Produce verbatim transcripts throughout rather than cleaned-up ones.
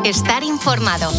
Estar informado.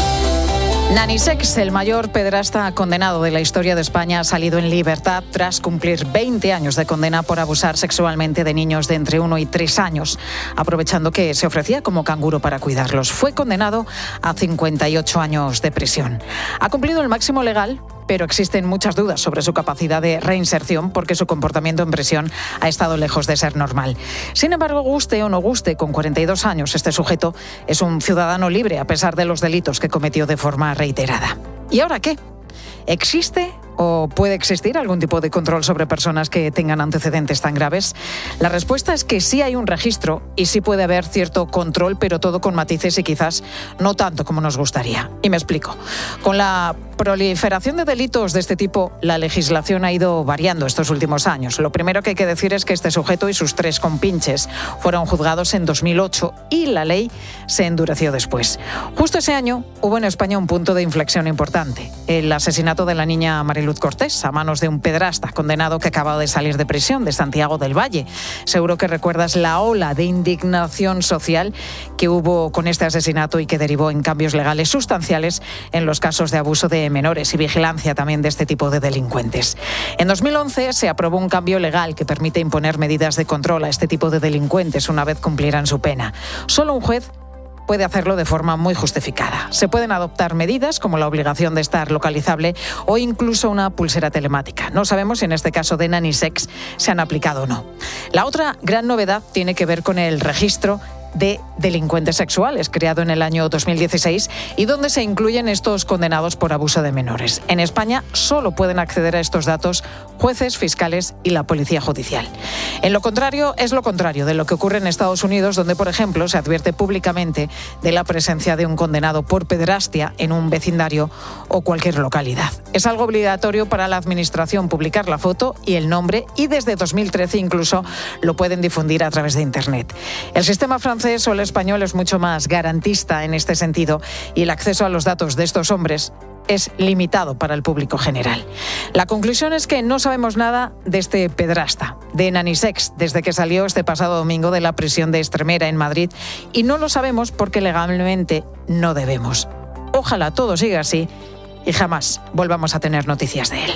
Nani Sex, el mayor pederasta condenado de la historia de España, ha salido en libertad tras cumplir veinte años de condena por abusar sexualmente de niños de entre uno y tres años, aprovechando que se ofrecía como canguro para cuidarlos. Fue condenado a cincuenta y ocho años de prisión. Ha cumplido el máximo legal, pero existen muchas dudas sobre su capacidad de reinserción porque su comportamiento en prisión ha estado lejos de ser normal. Sin embargo, guste o no guste, con cuarenta y dos años, este sujeto es un ciudadano libre a pesar de los delitos que cometió de forma reiterada. ¿Y ahora qué? ¿Existe o puede existir algún tipo de control sobre personas que tengan antecedentes tan graves? La respuesta es que sí hay un registro y sí puede haber cierto control, pero todo con matices y quizás no tanto como nos gustaría. Y me explico. Con la proliferación de delitos de este tipo, la legislación ha ido variando estos últimos años. Lo primero que hay que decir es que este sujeto y sus tres compinches fueron juzgados en dos mil ocho y la ley se endureció después. Justo ese año hubo en España un punto de inflexión importante: el asesinato de la niña Mariluz Cortés a manos de un pederasta condenado que acababa de salir de prisión, de Santiago del Valle. Seguro que recuerdas la ola de indignación social que hubo con este asesinato y que derivó en cambios legales sustanciales en los casos de abuso de menores y vigilancia también de este tipo de delincuentes. En dos mil once se aprobó un cambio legal que permite imponer medidas de control a este tipo de delincuentes una vez cumplieran su pena. Solo un juez puede hacerlo de forma muy justificada. Se pueden adoptar medidas como la obligación de estar localizable o incluso una pulsera telemática. No sabemos si en este caso de Nani Sex se han aplicado o no. La otra gran novedad tiene que ver con el registro de delincuentes sexuales, creado en el año dos mil dieciséis y donde se incluyen estos condenados por abuso de menores. En España solo pueden acceder a estos datos jueces, fiscales y la policía judicial. En lo contrario, es lo contrario de lo que ocurre en Estados Unidos, donde, por ejemplo, se advierte públicamente de la presencia de un condenado por pederastia en un vecindario o cualquier localidad. Es algo obligatorio para la administración publicar la foto y el nombre, y desde dos mil trece incluso lo pueden difundir a través de Internet. El sistema francés o el español es mucho más garantista en este sentido y el acceso a los datos de estos hombres es limitado para el público general. La conclusión es que no sabemos nada de este pederasta, de Nani Sex, desde que salió este pasado domingo de la prisión de Estremera en Madrid, y no lo sabemos porque legalmente no debemos. Ojalá todo siga así y jamás volvamos a tener noticias de él.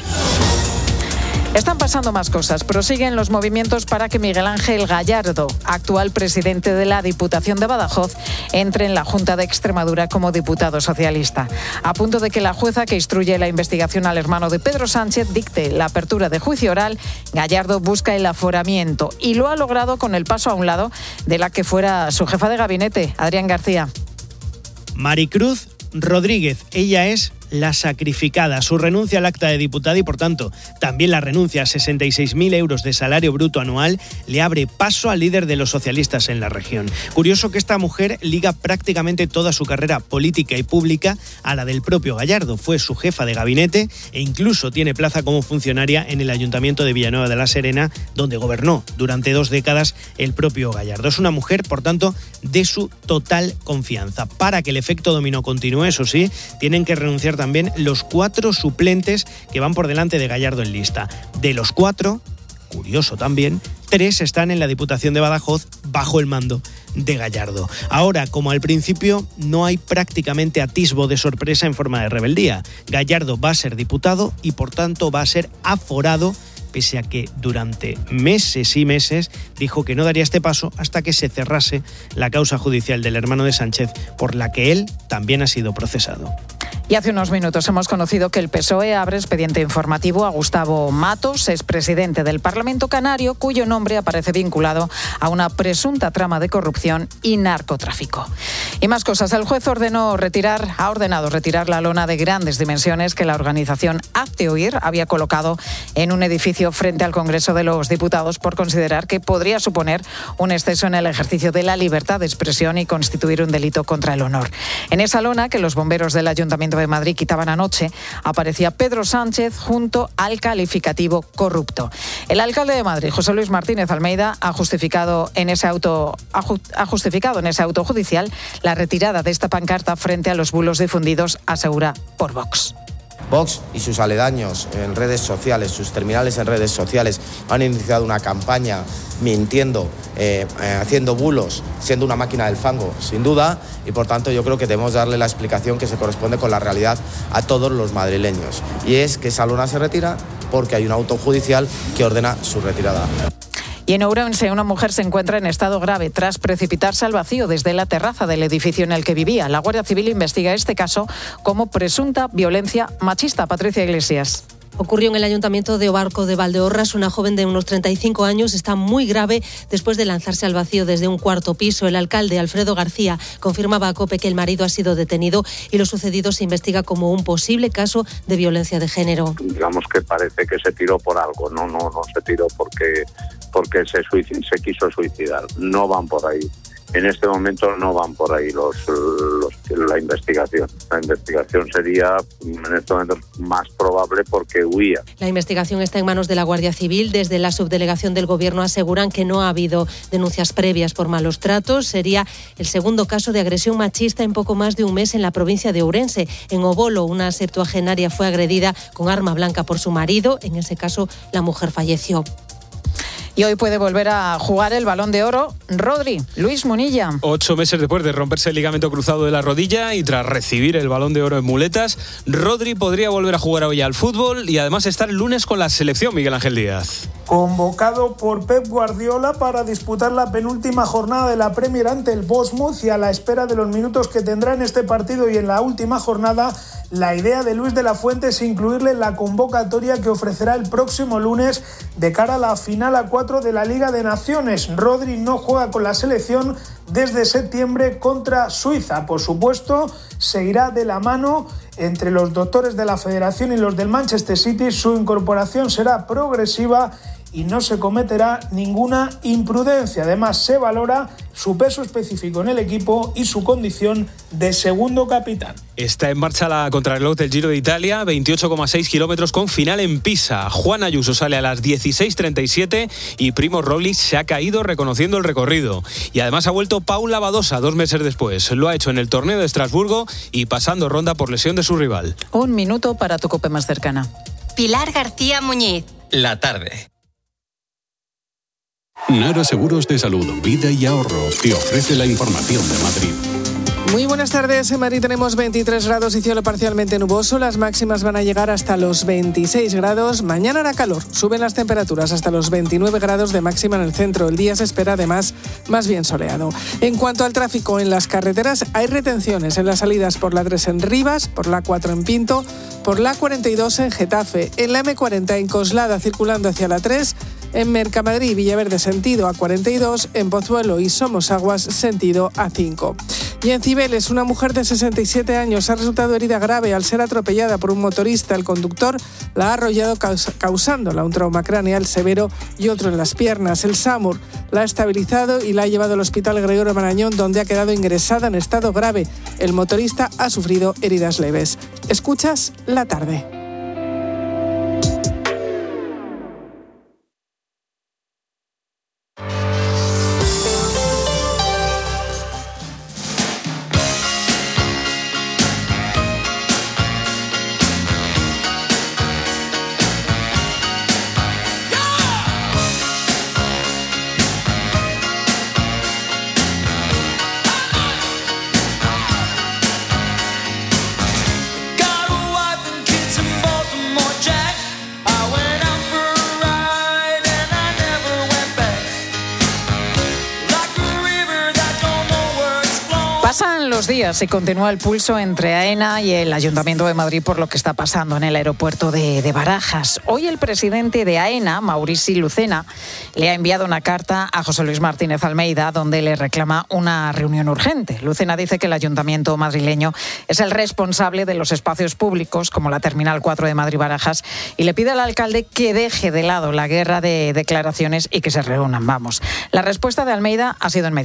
Están pasando más cosas. Prosiguen los movimientos para que Miguel Ángel Gallardo, actual presidente de la Diputación de Badajoz, entre en la Junta de Extremadura como diputado socialista. A punto de que la jueza que instruye la investigación al hermano de Pedro Sánchez dicte la apertura de juicio oral, Gallardo busca el aforamiento y lo ha logrado con el paso a un lado de la que fuera su jefa de gabinete, Adrián García. Maricruz Rodríguez, ella es la sacrificada. Su renuncia al acta de diputada y, por tanto, también la renuncia a sesenta y seis mil euros de salario bruto anual le abre paso al líder de los socialistas en la región. Curioso que esta mujer liga prácticamente toda su carrera política y pública a la del propio Gallardo. Fue su jefa de gabinete e incluso tiene plaza como funcionaria en el Ayuntamiento de Villanueva de la Serena, donde gobernó durante dos décadas el propio Gallardo. Es una mujer, por tanto, de su total confianza. Para que el efecto dominó continúe, eso sí, tienen que renunciar también los cuatro suplentes que van por delante de Gallardo en lista. De los cuatro, curioso también, tres están en la Diputación de Badajoz bajo el mando de Gallardo. Ahora, como al principio, no hay prácticamente atisbo de sorpresa en forma de rebeldía. Gallardo va a ser diputado y, por tanto, va a ser aforado, pese a que durante meses y meses dijo que no daría este paso hasta que se cerrase la causa judicial del hermano de Sánchez, por la que él también ha sido procesado. Y hace unos minutos hemos conocido que el P S O E abre expediente informativo a Gustavo Matos, expresidente del Parlamento Canario, cuyo nombre aparece vinculado a una presunta trama de corrupción y narcotráfico. Y más cosas. El juez ordenó retirar, ha ordenado retirar la lona de grandes dimensiones que la organización Hazte Oír había colocado en un edificio frente al Congreso de los Diputados por considerar que podría suponer un exceso en el ejercicio de la libertad de expresión y constituir un delito contra el honor. En esa lona que los bomberos del Ayuntamiento de Madrid quitaban anoche, aparecía Pedro Sánchez junto al calificativo corrupto. El alcalde de Madrid, José Luis Martínez Almeida, ha justificado en ese auto ha, ju, ha justificado en ese auto judicial la retirada de esta pancarta frente a los bulos difundidos, asegura, por Vox. Vox y sus aledaños en redes sociales, sus terminales en redes sociales, han iniciado una campaña mintiendo, eh, eh, haciendo bulos, siendo una máquina del fango, sin duda, y por tanto yo creo que debemos darle la explicación que se corresponde con la realidad a todos los madrileños. Y es que esa lona se retira porque hay un auto judicial que ordena su retirada. Y en Ourense, una mujer se encuentra en estado grave tras precipitarse al vacío desde la terraza del edificio en el que vivía. La Guardia Civil investiga este caso como presunta violencia machista. Patricia Iglesias. Ocurrió en el Ayuntamiento de Obarco de Valdeorras. Una joven de unos treinta y cinco años está muy grave después de lanzarse al vacío desde un cuarto piso. El alcalde, Alfredo García, confirmaba a COPE que el marido ha sido detenido y lo sucedido se investiga como un posible caso de violencia de género. Digamos que parece que se tiró por algo, no, no, no se tiró porque, porque se, suicid, se quiso suicidar. No van por ahí. En este momento no van por ahí los, los, la investigación. La investigación sería en este momento más probable porque huía. La investigación está en manos de la Guardia Civil. Desde la subdelegación del Gobierno aseguran que no ha habido denuncias previas por malos tratos. Sería el segundo caso de agresión machista en poco más de un mes en la provincia de Ourense. En Obolo, una septuagenaria fue agredida con arma blanca por su marido. En ese caso, la mujer falleció. Y hoy puede volver a jugar el Balón de Oro Rodri, Luis Munilla. Ocho meses después de romperse el ligamento cruzado de la rodilla y tras recibir el Balón de Oro en muletas, Rodri podría volver a jugar hoy al fútbol y además estar el lunes con la selección. Miguel Ángel Díaz. Convocado por Pep Guardiola para disputar la penúltima jornada de la Premier ante el Bournemouth y a la espera de los minutos que tendrá en este partido y en la última jornada, la idea de Luis de la Fuente es incluirle en la convocatoria que ofrecerá el próximo lunes de cara a la final a cuatro de la Liga de Naciones. Rodri no juega con la selección desde septiembre contra Suiza. Por supuesto, seguirá de la mano entre los doctores de la Federación y los del Manchester City. Su incorporación será progresiva y no se cometerá ninguna imprudencia. Además, se valora su peso específico en el equipo y su condición de segundo capitán. Está en marcha la contrarreloj del Giro de Italia, veintiocho coma seis kilómetros con final en Pisa. Juan Ayuso sale a las dieciséis treinta y siete y Primo Roglic se ha caído reconociendo el recorrido. Y además ha vuelto Paula Badosa dos meses después. Lo ha hecho en el torneo de Estrasburgo y pasando ronda por lesión de su rival. Un minuto para tu COPE más cercana. Pilar García Muñiz. La tarde. Nara Seguros de Salud, Vida y Ahorro te ofrece la información de Madrid. Muy buenas tardes. En Madrid tenemos veintitrés grados y cielo parcialmente nuboso. Las máximas van a llegar hasta los veintiséis grados. Mañana hará calor. Suben las temperaturas hasta los veintinueve grados de máxima en el centro. El día se espera además más bien soleado. En cuanto al tráfico en las carreteras, hay retenciones en las salidas por la tres en Rivas, por la cuatro en Pinto, por la cuarenta y dos en Getafe, en la eme cuarenta en Coslada circulando hacia la tres, en Mercamadrid y Villaverde sentido a cuarenta y dos, en Pozuelo y Somosaguas sentido a cinco. Y en Cibeles, una mujer de sesenta y siete años ha resultado herida grave al ser atropellada por un motorista. El conductor la ha arrollado causándola un trauma craneal severo y otro en las piernas. El SAMUR la ha estabilizado y la ha llevado al hospital Gregorio Marañón, donde ha quedado ingresada en estado grave. El motorista ha sufrido heridas leves. Escuchas La Tarde. Los días y continúa el pulso entre AENA y el Ayuntamiento de Madrid por lo que está pasando en el aeropuerto de, de Barajas. Hoy el presidente de AENA, Maurici Lucena, le ha enviado una carta a José Luis Martínez Almeida donde le reclama una reunión urgente. Lucena dice que el Ayuntamiento madrileño es el responsable de los espacios públicos como la Terminal cuatro de Madrid-Barajas y le pide al alcalde que deje de lado la guerra de declaraciones y que se reúnan. Vamos. La respuesta de Almeida ha sido inmediata.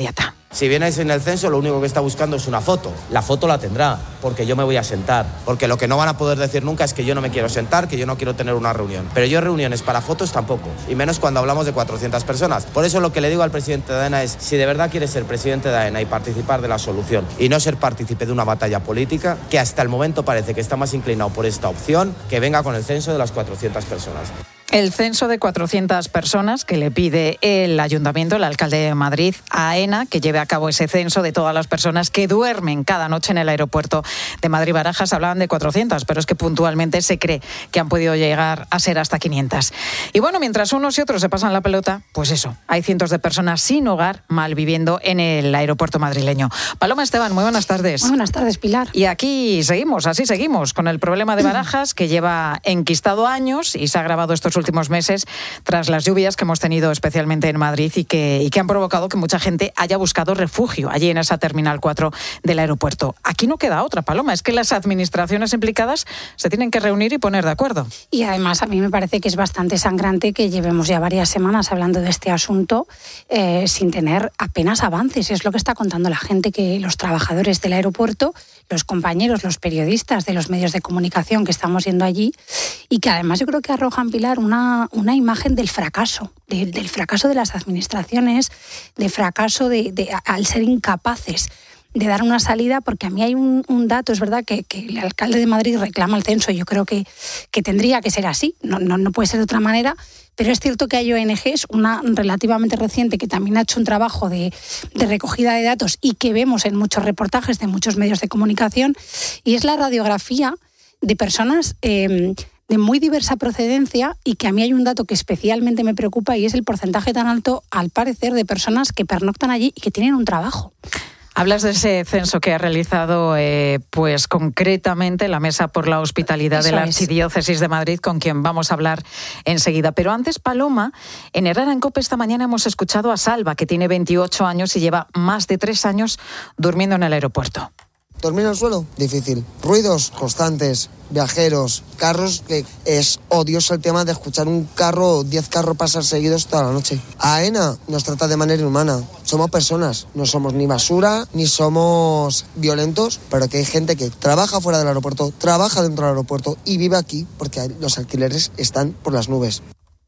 Si viene sin el censo, lo único que está buscando es una foto. La foto la tendrá, porque yo me voy a sentar. Porque lo que no van a poder decir nunca es que yo no me quiero sentar, que yo no quiero tener una reunión. Pero yo reuniones para fotos tampoco, y menos cuando hablamos de cuatrocientas personas. Por eso lo que le digo al presidente de AENA es, si de verdad quiere ser presidente de AENA y participar de la solución, y no ser partícipe de una batalla política, que hasta el momento parece que está más inclinado por esta opción, que venga con el censo de las cuatrocientas personas. El censo de cuatrocientas personas que le pide el Ayuntamiento, el alcalde de Madrid, a AENA, que lleve a cabo ese censo de todas las personas que duermen cada noche en el aeropuerto de Madrid-Barajas. Hablaban de cuatrocientas, pero es que puntualmente se cree que han podido llegar a ser hasta quinientas. Y bueno, mientras unos y otros se pasan la pelota, pues eso, hay cientos de personas sin hogar, malviviendo en el aeropuerto madrileño. Paloma Esteban, muy buenas tardes. Muy buenas tardes, Pilar. Y aquí seguimos, así seguimos, con el problema de Barajas, que lleva enquistado años y se ha agravado estos últimos meses tras las lluvias que hemos tenido especialmente en Madrid y que, y que han provocado que mucha gente haya buscado refugio allí en esa Terminal cuatro del aeropuerto. Aquí no queda otra, Paloma, es que las administraciones implicadas se tienen que reunir y poner de acuerdo. Y además a mí me parece que es bastante sangrante que llevemos ya varias semanas hablando de este asunto eh, sin tener apenas avances. Es lo que está contando la gente, que los trabajadores del aeropuerto, los compañeros, los periodistas de los medios de comunicación que estamos yendo allí, y que además yo creo que arrojan, Pilar, una, una imagen del fracaso, de, del fracaso de las administraciones, de fracaso de, de, al ser incapaces de dar una salida, porque a mí hay un, un dato, es verdad que, que el alcalde de Madrid reclama el censo, yo creo que, que tendría que ser así, no, no, no puede ser de otra manera, pero es cierto que hay O N Ges, una relativamente reciente que también ha hecho un trabajo de, de recogida de datos y que vemos en muchos reportajes de muchos medios de comunicación, y es la radiografía de personas eh, de muy diversa procedencia, y que a mí hay un dato que especialmente me preocupa, y es el porcentaje tan alto, al parecer, de personas que pernoctan allí y que tienen un trabajo. Hablas de ese censo que ha realizado, eh, pues concretamente la Mesa por la Hospitalidad Eso de la Archidiócesis es. de Madrid, con quien vamos a hablar enseguida. Pero antes, Paloma, en Herrera en COPE esta mañana hemos escuchado a Salva, que tiene veintiocho años y lleva más de tres años durmiendo en el aeropuerto. ¿Dormir en el suelo? Difícil. Ruidos constantes, viajeros, carros, que es odioso el tema de escuchar un carro o diez carros pasar seguidos toda la noche. AENA nos trata de manera inhumana. Somos personas, no somos ni basura, ni somos violentos, pero que hay gente que trabaja fuera del aeropuerto, trabaja dentro del aeropuerto y vive aquí porque los alquileres están por las nubes.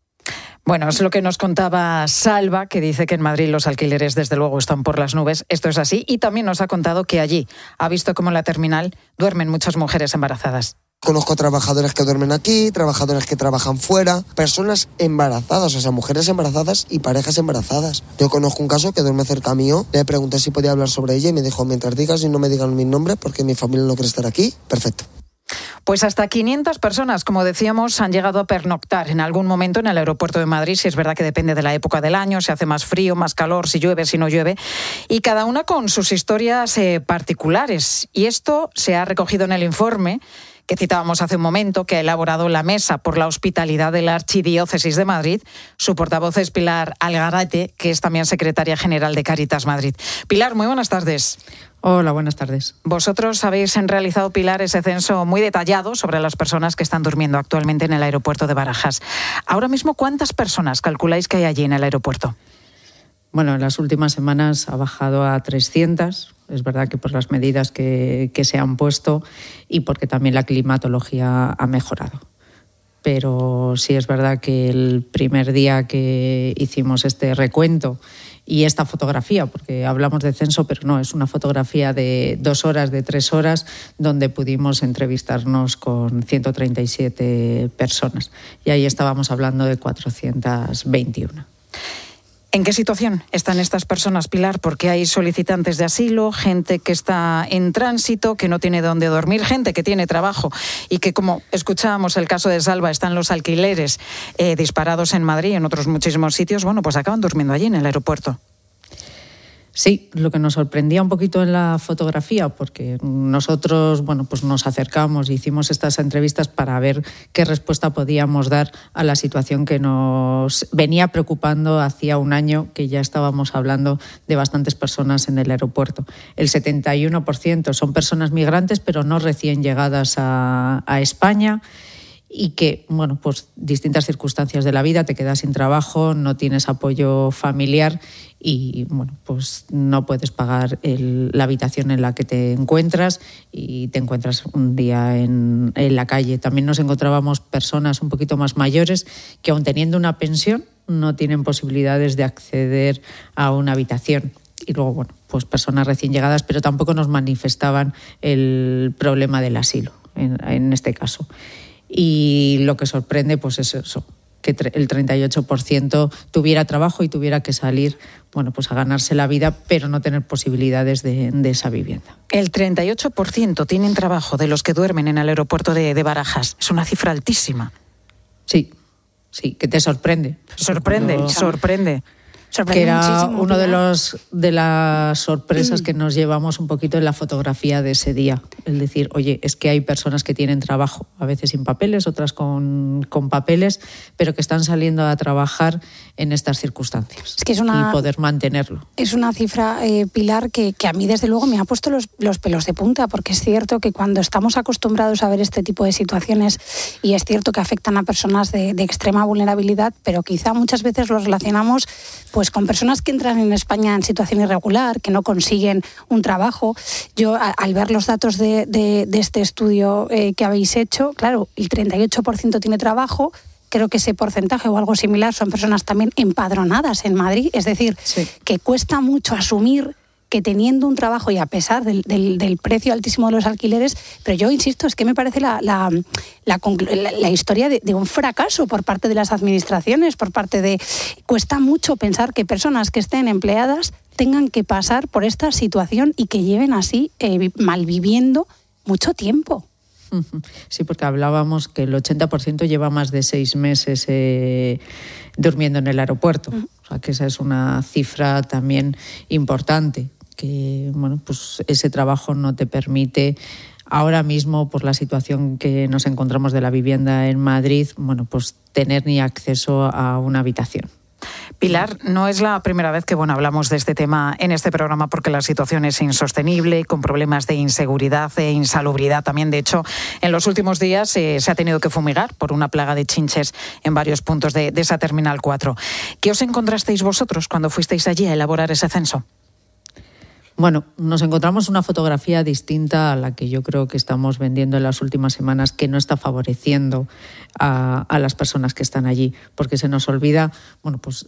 Bueno, es lo que nos contaba Salva, que dice que en Madrid los alquileres desde luego están por las nubes. Esto es así, y también nos ha contado que allí ha visto cómo en la terminal duermen muchas mujeres embarazadas. Conozco trabajadores que duermen aquí, trabajadores que trabajan fuera, personas embarazadas, o sea, mujeres embarazadas y parejas embarazadas. Yo conozco un caso que duerme cerca mío, le pregunté si podía hablar sobre ella y me dijo, mientras digas y no me digan mi nombre porque mi familia no quiere estar aquí, perfecto. Pues hasta quinientas personas, como decíamos, han llegado a pernoctar en algún momento en el aeropuerto de Madrid. Si es verdad que depende de la época del año, si hace más frío, más calor, si llueve, si no llueve, y cada una con sus historias eh, particulares. Y esto se ha recogido en el informe que citábamos hace un momento, que ha elaborado la Mesa por la Hospitalidad de la Archidiócesis de Madrid. Su portavoz es Pilar Algarate, que es también secretaria general de Cáritas Madrid. Pilar, muy buenas tardes. Hola, buenas tardes. Vosotros habéis realizado, Pilar, ese censo muy detallado sobre las personas que están durmiendo actualmente en el aeropuerto de Barajas. Ahora mismo, ¿cuántas personas calculáis que hay allí en el aeropuerto? Bueno, en las últimas semanas ha bajado a trescientas. Es verdad que por las medidas que, que se han puesto y porque también la climatología ha mejorado. Pero sí es verdad que el primer día que hicimos este recuento y esta fotografía, porque hablamos de censo, pero no, es una fotografía de dos horas, de tres horas, donde pudimos entrevistarnos con ciento treinta y siete personas. Y ahí estábamos hablando de cuatrocientas veintiuno. ¿En qué situación están estas personas, Pilar? Porque hay solicitantes de asilo, gente que está en tránsito, que no tiene dónde dormir, gente que tiene trabajo y que, como escuchábamos el caso de Salva, están los alquileres eh, disparados en Madrid y en otros muchísimos sitios, bueno, pues acaban durmiendo allí en el aeropuerto. Sí, lo que nos sorprendía un poquito en la fotografía, porque nosotros, bueno, pues nos acercamos y hicimos estas entrevistas para ver qué respuesta podíamos dar a la situación que nos venía preocupando hacía un año, que ya estábamos hablando de bastantes personas en el aeropuerto. El setenta y uno por ciento son personas migrantes, pero no recién llegadas a, a España. y que, bueno, pues distintas circunstancias de la vida, te quedas sin trabajo, no tienes apoyo familiar y, bueno, pues no puedes pagar el, la habitación en la que te encuentras y te encuentras un día en, en la calle. También nos encontrábamos personas un poquito más mayores que, aun teniendo una pensión, no tienen posibilidades de acceder a una habitación. Y luego, bueno, pues personas recién llegadas, pero tampoco nos manifestaban el problema del asilo, en, en este caso. Y lo que sorprende, pues es eso, que el treinta y ocho por ciento tuviera trabajo y tuviera que salir, bueno, pues a ganarse la vida, pero no tener posibilidades de, de esa vivienda. El treinta y ocho por ciento tienen trabajo de los que duermen en el aeropuerto de, de Barajas. Es una cifra altísima. Sí, sí, que te sorprende. Sorprende, Cuando... sorprende. Que era uno de los de las sorpresas que nos llevamos un poquito en la fotografía de ese día. El decir, oye, es que hay personas que tienen trabajo, a veces sin papeles, otras con, con papeles, pero que están saliendo a trabajar en estas circunstancias. Es que es una, y poder mantenerlo. Es una cifra, eh, Pilar, que, que a mí desde luego me ha puesto los, los pelos de punta, porque es cierto que cuando estamos acostumbrados a ver este tipo de situaciones, y es cierto que afectan a personas de, de extrema vulnerabilidad, pero quizá muchas veces los relacionamos pues con personas que entran en España en situación irregular, que no consiguen un trabajo. Yo, a, al ver los datos de, de, de este estudio eh, que habéis hecho, claro, el treinta y ocho por ciento tiene trabajo. Creo que ese porcentaje o algo similar son personas también empadronadas en Madrid. Es decir, sí. que cuesta mucho asumir que teniendo un trabajo y a pesar del, del, del precio altísimo de los alquileres, pero yo insisto, es que me parece la, la, la, la, la historia de, de un fracaso por parte de las administraciones, por parte de... Cuesta mucho pensar que personas que estén empleadas tengan que pasar por esta situación y que lleven así eh, malviviendo mucho tiempo. Sí, porque hablábamos que el ochenta por ciento lleva más de seis meses eh, durmiendo en el aeropuerto. Uh-huh. O sea, que esa es una cifra también importante, que bueno, pues ese trabajo no te permite ahora mismo, por la situación que nos encontramos de la vivienda en Madrid, bueno, pues tener ni acceso a una habitación. Pilar, no es la primera vez que bueno, hablamos de este tema en este programa, porque la situación es insostenible, con problemas de inseguridad e insalubridad también. De hecho, en los últimos días eh, se ha tenido que fumigar por una plaga de chinches en varios puntos de, de esa Terminal cuatro. ¿Qué os encontrasteis vosotros cuando fuisteis allí a elaborar ese censo? Bueno, nos encontramos una fotografía distinta a la que yo creo que estamos vendiendo en las últimas semanas, que no está favoreciendo a, a las personas que están allí, porque se nos olvida, bueno, pues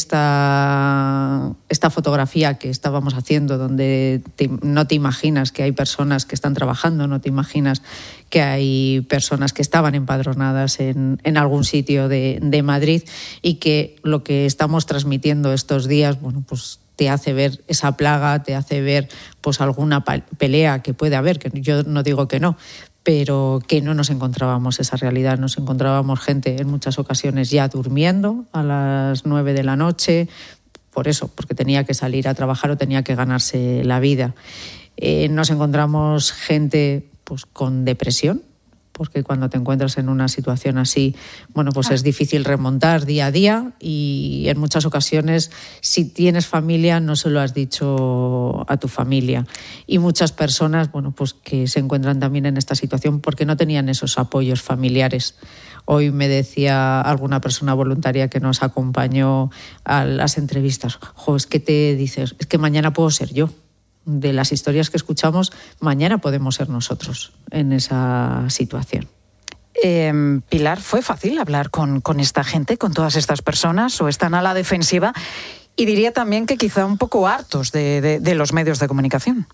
esta, esta fotografía que estábamos haciendo, donde te, no te imaginas que hay personas que están trabajando, no te imaginas que hay personas que estaban empadronadas en, en algún sitio de, de Madrid, y que lo que estamos transmitiendo estos días, bueno, pues te hace ver esa plaga, te hace ver pues alguna pelea que puede haber, que yo no digo que no, pero que no nos encontrábamos esa realidad. Nos encontrábamos gente en muchas ocasiones ya durmiendo a las nueve de la noche, por eso, porque tenía que salir a trabajar o tenía que ganarse la vida. Eh, nos encontramos gente pues con depresión, porque cuando te encuentras en una situación así, bueno, pues es difícil remontar día a día, y en muchas ocasiones, si tienes familia, no se lo has dicho a tu familia. Y muchas personas, bueno, pues que se encuentran también en esta situación porque no tenían esos apoyos familiares. Hoy me decía alguna persona voluntaria que nos acompañó a las entrevistas, jo, es que te dices, es que mañana puedo ser yo. De las historias que escuchamos, mañana podemos ser nosotros en esa situación. Eh, Pilar, ¿fue fácil hablar con, con esta gente, con todas estas personas, o están a la defensiva? Y diría también que quizá un poco hartos de, de, de los medios de comunicación.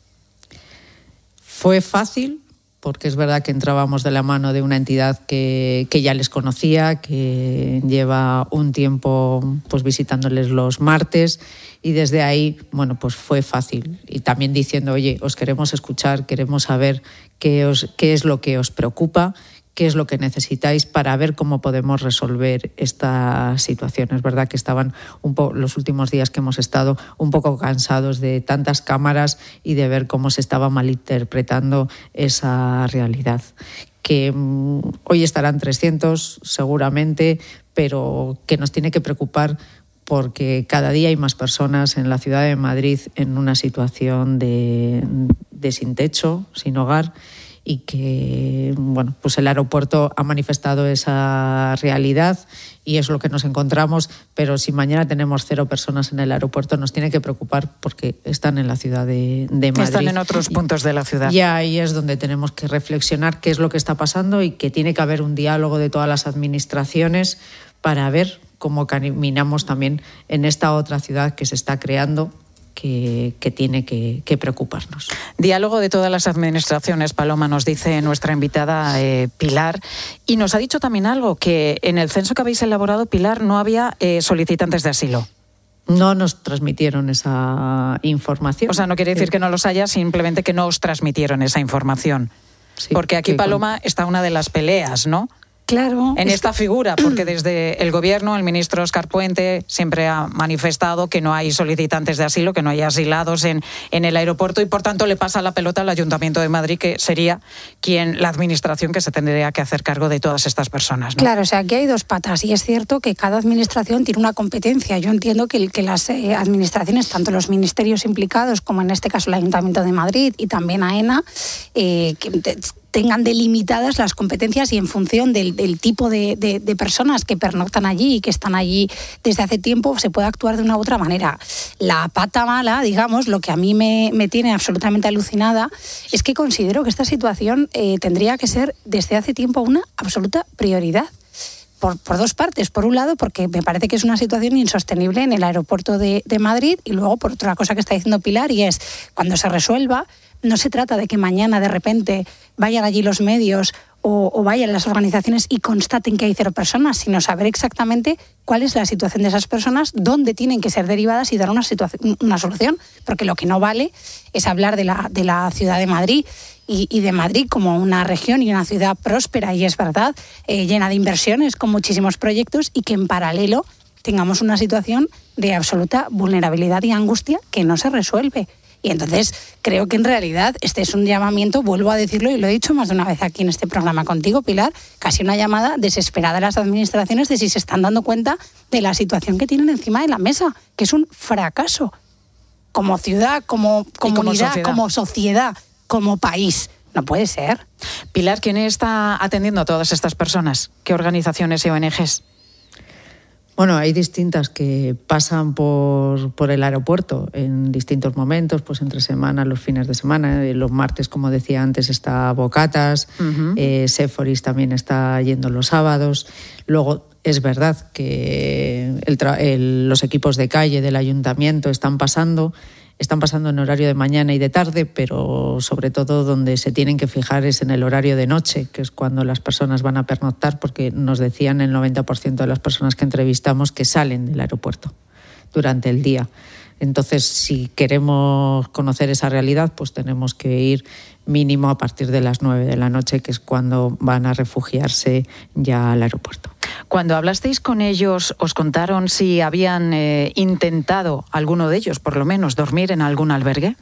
Fue fácil, porque es verdad que entrábamos de la mano de una entidad que, que ya les conocía, que lleva un tiempo pues visitándoles los martes, y desde ahí, bueno, pues fue fácil. Y también diciendo, oye, os queremos escuchar, queremos saber qué, os, qué es lo que os preocupa, qué es lo que necesitáis para ver cómo podemos resolver esta situación. Es verdad que estaban un poco, los últimos días que hemos estado un poco cansados de tantas cámaras y de ver cómo se estaba malinterpretando esa realidad. Que mmm, hoy estarán trescientos seguramente, pero que nos tiene que preocupar, porque cada día hay más personas en la ciudad de Madrid en una situación de, de sin techo, sin hogar, y que, bueno, pues el aeropuerto ha manifestado esa realidad y es lo que nos encontramos, pero si mañana tenemos cero personas en el aeropuerto nos tiene que preocupar porque están en la ciudad de, de Madrid. Están en otros puntos de la ciudad. Y ahí es donde tenemos que reflexionar qué es lo que está pasando y que tiene que haber un diálogo de todas las administraciones para ver cómo caminamos también en esta otra ciudad que se está creando, Que, que tiene que, que preocuparnos. Diálogo de todas las administraciones, Paloma, nos dice nuestra invitada eh, Pilar. Y nos ha dicho también algo, que en el censo que habéis elaborado, Pilar, no había eh, solicitantes de asilo. No nos transmitieron esa información. O sea, no quiere decir que no los haya, simplemente que no os transmitieron esa información. Sí, porque aquí, Paloma, con... está una de las peleas, ¿no? Claro. En esta figura, porque desde el Gobierno, el ministro Óscar Puente siempre ha manifestado que no hay solicitantes de asilo, que no hay asilados en, en el aeropuerto y, por tanto, le pasa la pelota al Ayuntamiento de Madrid, que sería quien, la administración que se tendría que hacer cargo de todas estas personas, ¿no? Claro, o sea, aquí hay dos patas y es cierto que cada administración tiene una competencia. Yo entiendo que, que las eh, administraciones, tanto los ministerios implicados como en este caso el Ayuntamiento de Madrid y también AENA, eh, que te, tengan delimitadas las competencias y en función del, del tipo de, de, de personas que pernoctan allí y que están allí desde hace tiempo se puede actuar de una u otra manera. La pata mala, digamos, lo que a mí me, me tiene absolutamente alucinada es que considero que esta situación eh, tendría que ser desde hace tiempo una absoluta prioridad. Por, por dos partes. Por un lado, porque me parece que es una situación insostenible en el aeropuerto de, de Madrid y luego por otra cosa que está diciendo Pilar y es cuando se resuelva. No se trata de que mañana de repente vayan allí los medios o, o vayan las organizaciones y constaten que hay cero personas, sino saber exactamente cuál es la situación de esas personas, dónde tienen que ser derivadas y dar una, situación, una solución. Porque lo que no vale es hablar de la, de la ciudad de Madrid y, y de Madrid como una región y una ciudad próspera, y es verdad, eh, llena de inversiones, con muchísimos proyectos y que en paralelo tengamos una situación de absoluta vulnerabilidad y angustia que no se resuelve. Y entonces creo que en realidad este es un llamamiento, vuelvo a decirlo y lo he dicho más de una vez aquí en este programa contigo, Pilar, casi una llamada desesperada a las administraciones de si se están dando cuenta de la situación que tienen encima de la mesa, que es un fracaso como ciudad, como comunidad, como sociedad, como, sociedad, como país. No puede ser. Pilar, ¿quién está atendiendo a todas estas personas? ¿Qué organizaciones y O N Ges? Bueno, hay distintas que pasan por, por el aeropuerto en distintos momentos, pues entre semana, los fines de semana. Los martes, como decía antes, está Bocatas, uh-huh. eh, Seforis también está yendo los sábados. Luego, es verdad que el tra- el, los equipos de calle del ayuntamiento están pasando, están pasando en horario de mañana y de tarde, pero sobre todo donde se tienen que fijar es en el horario de noche, que es cuando las personas van a pernoctar, porque nos decían el noventa por ciento de las personas que entrevistamos que salen del aeropuerto durante el día. Entonces, si queremos conocer esa realidad, pues tenemos que ir mínimo a partir de las nueve de la noche, que es cuando van a refugiarse ya al aeropuerto. Cuando hablasteis con ellos, ¿os contaron si habían eh, intentado, alguno de ellos por lo menos, dormir en algún albergue?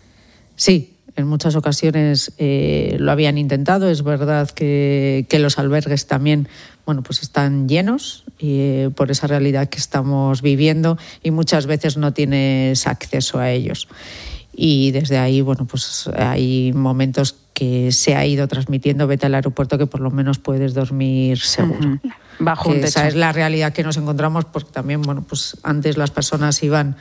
Sí, en muchas ocasiones eh, lo habían intentado. Es verdad que, que los albergues también, bueno, pues están llenos eh, por esa realidad que estamos viviendo y muchas veces no tienes acceso a ellos. Y desde ahí, bueno, pues hay momentos que se ha ido transmitiendo, vete al aeropuerto que por lo menos puedes dormir seguro. Uh-huh. Bajo un techo. Esa es la realidad que nos encontramos, porque también, bueno, pues antes las personas iban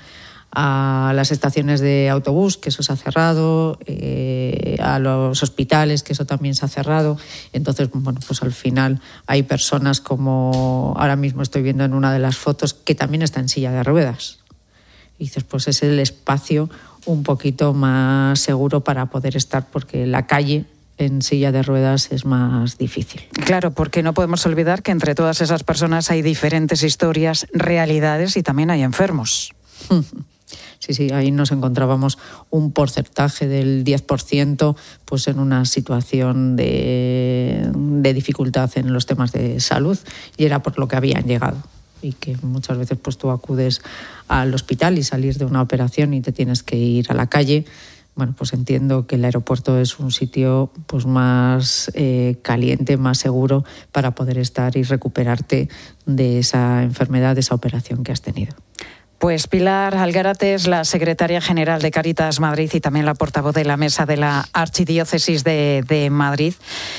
a las estaciones de autobús, que eso se ha cerrado, eh, a los hospitales, que eso también se ha cerrado. Entonces, bueno, pues al final hay personas como ahora mismo estoy viendo en una de las fotos que también está en silla de ruedas. Y dices, pues es el espacio un poquito más seguro para poder estar, porque la calle en silla de ruedas es más difícil. Claro, porque no podemos olvidar que entre todas esas personas hay diferentes historias, realidades y también hay enfermos. Sí, sí, ahí nos encontrábamos un porcentaje del diez por ciento pues en una situación de, de dificultad en los temas de salud, y era por lo que habían llegado. Y que muchas veces pues tú acudes al hospital y salir de una operación y te tienes que ir a la calle. Bueno, pues entiendo que el aeropuerto es un sitio pues más eh, caliente, más seguro para poder estar y recuperarte de esa enfermedad, de esa operación que has tenido. Pues Pilar Algarate es la secretaria general de Cáritas Madrid y también la portavoz de la mesa de la Archidiócesis de, de Madrid,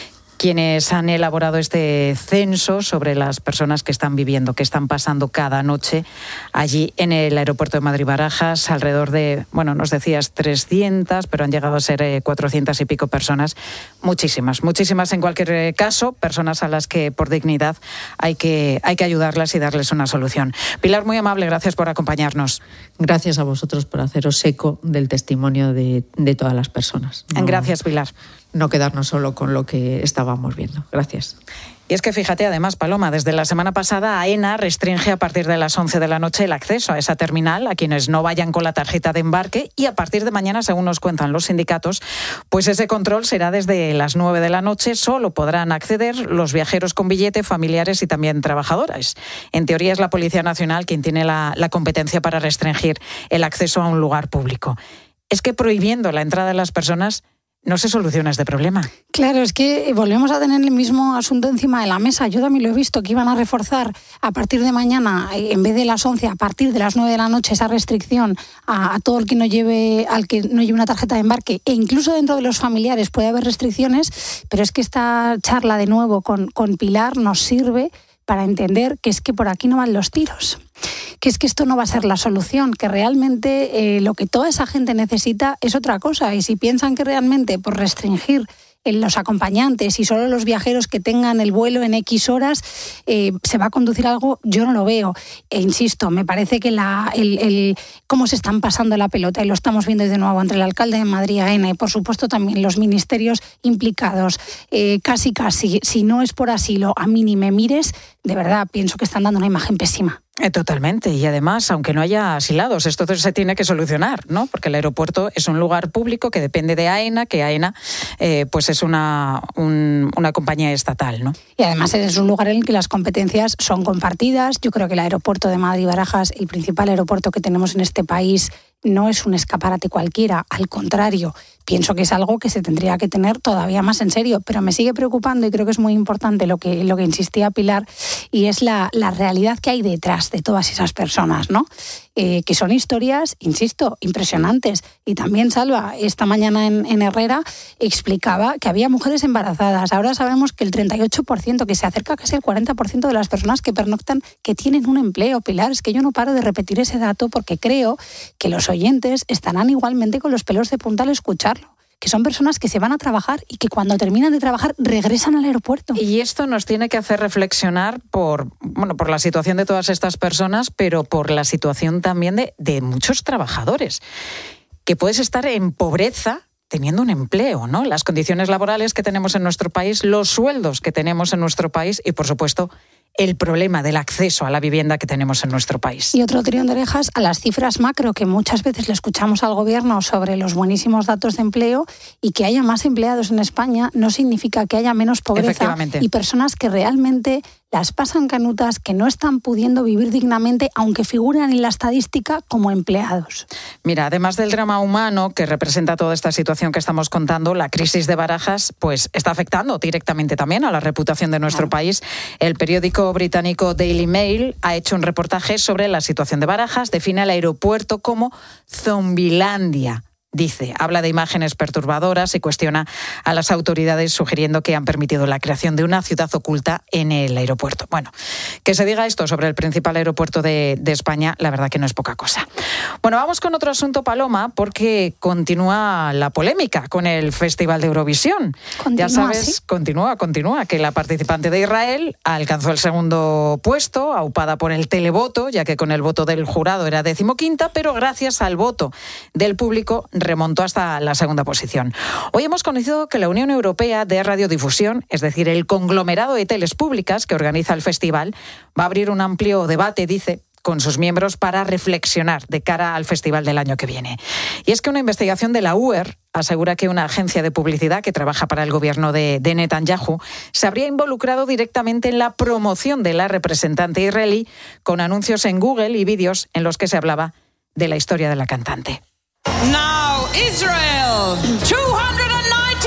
quienes han elaborado este censo sobre las personas que están viviendo, que están pasando cada noche allí en el aeropuerto de Madrid-Barajas, alrededor de, bueno, nos decías trescientas, pero han llegado a ser eh, cuatrocientas y pico personas, muchísimas, muchísimas en cualquier caso, personas a las que por dignidad hay que, hay que ayudarlas y darles una solución. Pilar, muy amable, gracias por acompañarnos. Gracias a vosotros por haceros eco del testimonio de, de todas las personas. No, gracias, Pilar. No quedarnos solo con lo que estábamos viendo. Gracias. Y es que fíjate, además, Paloma, desde la semana pasada AENA restringe a partir de las once de la noche el acceso a esa terminal a quienes no vayan con la tarjeta de embarque, y a partir de mañana, según nos cuentan los sindicatos, pues ese control será desde las nueve de la noche. Solo podrán acceder los viajeros con billete, familiares y también trabajadoras. En teoría es la Policía Nacional quien tiene la, la competencia para restringir el acceso a un lugar público. Es que prohibiendo la entrada de las personas no se soluciona este problema. Claro, es que volvemos a tener el mismo asunto encima de la mesa. Yo también lo he visto, que iban a reforzar a partir de mañana, en vez de las once, a partir de las nueve de la noche, esa restricción a, a todo el que no lleve, al que no lleve una tarjeta de embarque, e incluso dentro de los familiares puede haber restricciones, pero es que esta charla de nuevo con, con Pilar nos sirve para entender que es que por aquí no van los tiros, que es que esto no va a ser la solución, que realmente eh, lo que toda esa gente necesita es otra cosa. Y si piensan que realmente por restringir en los acompañantes y solo los viajeros que tengan el vuelo en X horas eh, se va a conducir algo, yo no lo veo. E insisto, me parece que la, el, el, cómo se están pasando la pelota, y lo estamos viendo de nuevo entre el alcalde de Madrid, AENA, y por supuesto también los ministerios implicados, eh, casi casi, si no es por asilo, a mí ni me mires, de verdad pienso que están dando una imagen pésima. Eh, totalmente, y además, aunque no haya asilados, esto se tiene que solucionar, ¿no? Porque el aeropuerto es un lugar público que depende de AENA, que AENA eh, pues es una, un, una compañía estatal, ¿no? Y además es un lugar en el que las competencias son compartidas. Yo creo que el aeropuerto de Madrid-Barajas, el principal aeropuerto que tenemos en este país, no es un escaparate cualquiera, al contrario, pienso que es algo que se tendría que tener todavía más en serio, pero me sigue preocupando, y creo que es muy importante lo que, lo que insistía Pilar, y es la, la realidad que hay detrás de todas esas personas, ¿no? Eh, que son historias, insisto, impresionantes. Y también Salva, esta mañana en, en Herrera, explicaba que había mujeres embarazadas. Ahora sabemos que el treinta y ocho por ciento, que se acerca casi al cuarenta por ciento de las personas que pernoctan, que tienen un empleo. Pilar, es que yo no paro de repetir ese dato porque creo que los oyentes estarán igualmente con los pelos de punta al escucharlo, que son personas que se van a trabajar y que cuando terminan de trabajar regresan al aeropuerto. Y esto nos tiene que hacer reflexionar por, bueno, por la situación de todas estas personas, pero por la situación también de, de muchos trabajadores, que puedes estar en pobreza teniendo un empleo, ¿no? Las condiciones laborales que tenemos en nuestro país, los sueldos que tenemos en nuestro país y, por supuesto, el problema del acceso a la vivienda que tenemos en nuestro país. Y otro tirón de orejas a las cifras macro, que muchas veces le escuchamos al gobierno sobre los buenísimos datos de empleo, y que haya más empleados en España no significa que haya menos pobreza y personas que realmente las pasan canutas, que no están pudiendo vivir dignamente, aunque figuran en la estadística como empleados. Mira, además del drama humano que representa toda esta situación que estamos contando, la crisis de Barajas pues está afectando directamente también a la reputación de nuestro claro. país. El periódico británico Daily Mail ha hecho un reportaje sobre la situación de Barajas, define el aeropuerto como Zombilandia. Dice, habla de imágenes perturbadoras y cuestiona a las autoridades, sugiriendo que han permitido la creación de una ciudad oculta en el aeropuerto. Bueno, que se diga esto sobre el principal aeropuerto de, de España, la verdad que no es poca cosa. Bueno, vamos con otro asunto, Paloma, porque continúa la polémica con el Festival de Eurovisión. Continúa, ya sabes, ¿sí? continúa, continúa, que la participante de Israel alcanzó el segundo puesto, aupada por el televoto, ya que con el voto del jurado era decimoquinta, pero gracias al voto del público remontó hasta la segunda posición. Hoy hemos conocido que la Unión Europea de Radiodifusión, es decir, el conglomerado de teles públicas que organiza el festival, va a abrir un amplio debate, dice, con sus miembros para reflexionar de cara al festival del año que viene. Y es que una investigación de la U E R asegura que una agencia de publicidad que trabaja para el gobierno de, de Netanyahu se habría involucrado directamente en la promoción de la representante israelí con anuncios en Google y vídeos en los que se hablaba de la historia de la cantante. Now Israel, two hundred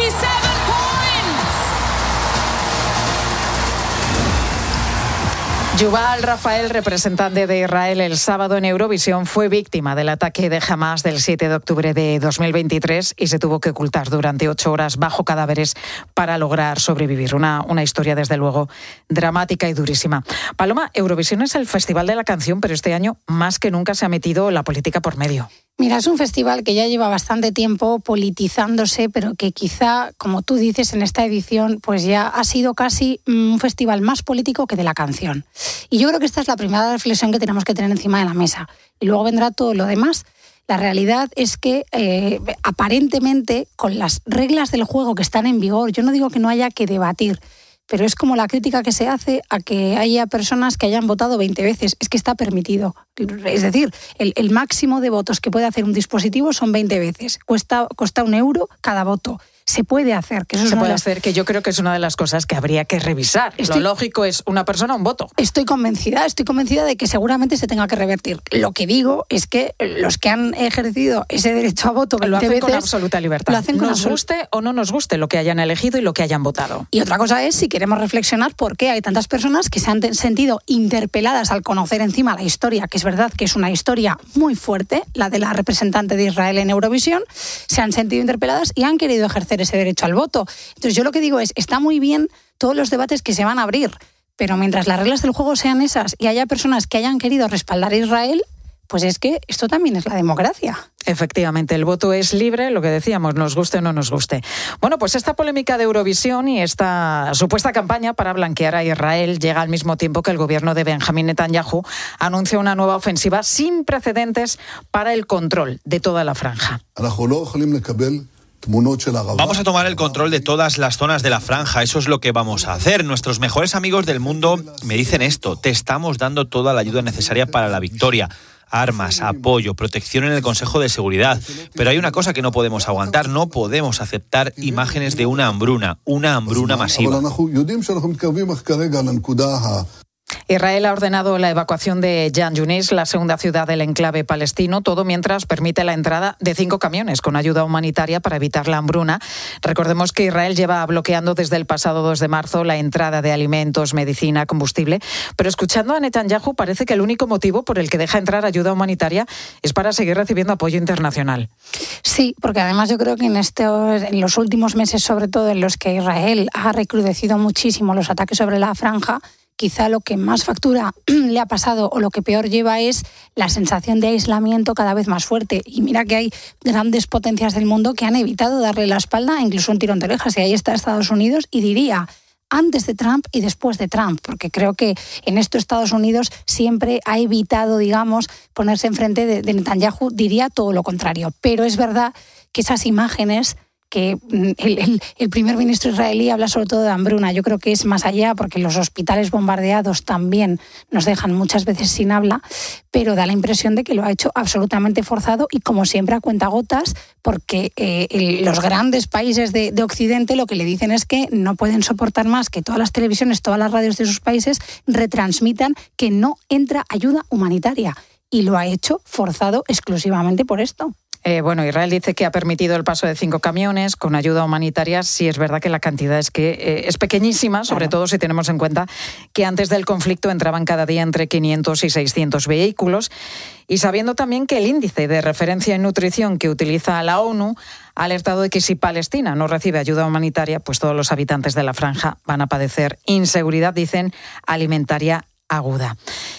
ninety-seven points. Yuval Rafael, representante de Israel el sábado en Eurovisión, fue víctima del ataque de Hamás del siete de octubre de dos mil veintitrés y se tuvo que ocultar durante ocho horas bajo cadáveres para lograr sobrevivir. Una, una historia, desde luego, dramática y durísima. Paloma, Eurovisión es el festival de la canción, pero este año más que nunca se ha metido la política por medio. Mira, es un festival que ya lleva bastante tiempo politizándose, pero que quizá, como tú dices, en esta edición, pues ya ha sido casi un festival más político que de la canción. Y yo creo que esta es la primera reflexión que tenemos que tener encima de la mesa. Y luego vendrá todo lo demás. La realidad es que, eh, aparentemente, con las reglas del juego que están en vigor, yo no digo que no haya que debatir, pero es como la crítica que se hace a que haya personas que hayan votado veinte veces. Es que está permitido. Es decir, el, el máximo de votos que puede hacer un dispositivo son veinte veces. Cuesta, cuesta un euro cada voto. Se puede hacer. Que eso se es puede las... hacer, que yo creo que es una de las cosas que habría que revisar. Estoy... Lo lógico es una persona, un voto. Estoy convencida, estoy convencida de que seguramente se tenga que revertir. Lo que digo es que los que han ejercido ese derecho a voto lo hacen veces, con absoluta libertad. Lo hacen con nos absolut... guste o no nos guste lo que hayan elegido y lo que hayan votado. Y otra cosa es si queremos reflexionar por qué hay tantas personas que se han sentido interpeladas al conocer encima la historia, que es verdad que es una historia muy fuerte, la de la representante de Israel en Eurovisión, se han sentido interpeladas y han querido ejercer ese derecho al voto. Entonces yo lo que digo es, está muy bien todos los debates que se van a abrir, pero mientras las reglas del juego sean esas y haya personas que hayan querido respaldar a Israel, pues es que esto también es la democracia. Efectivamente, el voto es libre, lo que decíamos, nos guste o no nos guste. Bueno, pues esta polémica de Eurovisión y esta supuesta campaña para blanquear a Israel llega al mismo tiempo que el gobierno de Benjamín Netanyahu anuncia una nueva ofensiva sin precedentes para el control de toda la franja. Vamos a tomar el control de todas las zonas de la franja, eso es lo que vamos a hacer. Nuestros mejores amigos del mundo me dicen esto: te estamos dando toda la ayuda necesaria para la victoria. Armas, apoyo, protección en el Consejo de Seguridad. Pero hay una cosa que no podemos aguantar, no podemos aceptar imágenes de una hambruna, una hambruna masiva. Israel ha ordenado la evacuación de Jan Yunis, la segunda ciudad del enclave palestino, todo mientras permite la entrada de cinco camiones con ayuda humanitaria para evitar la hambruna. Recordemos que Israel lleva bloqueando desde el pasado dos de marzo la entrada de alimentos, medicina, combustible, pero escuchando a Netanyahu parece que el único motivo por el que deja entrar ayuda humanitaria es para seguir recibiendo apoyo internacional. Sí, porque además yo creo que en, estos, en los últimos meses, sobre todo en los que Israel ha recrudecido muchísimo los ataques sobre la franja, quizá lo que más factura le ha pasado o lo que peor lleva es la sensación de aislamiento cada vez más fuerte. Y mira que hay grandes potencias del mundo que han evitado darle la espalda, incluso un tirón de orejas. Y ahí está Estados Unidos y diría antes de Trump y después de Trump, porque creo que en esto Estados Unidos siempre ha evitado, digamos, ponerse enfrente de, de Netanyahu, diría todo lo contrario. Pero es verdad que esas imágenes que el, el, el primer ministro israelí habla sobre todo de hambruna. Yo creo que es más allá, porque los hospitales bombardeados también nos dejan muchas veces sin habla, pero da la impresión de que lo ha hecho absolutamente forzado y, como siempre, a cuentagotas, porque eh, el, los grandes países de, de Occidente lo que le dicen es que no pueden soportar más que todas las televisiones, todas las radios de sus países retransmitan que no entra ayuda humanitaria. Y lo ha hecho forzado exclusivamente por esto. Eh, bueno, Israel dice que ha permitido el paso de cinco camiones con ayuda humanitaria. Sí, es verdad que la cantidad es que eh, es pequeñísima, sobre todo si tenemos en cuenta que antes del conflicto entraban cada día entre quinientos y seiscientos vehículos. Y sabiendo también que el índice de referencia en nutrición que utiliza la ONU ha alertado de que si Palestina no recibe ayuda humanitaria, pues todos los habitantes de la franja van a padecer inseguridad, dicen, alimentaria aguda.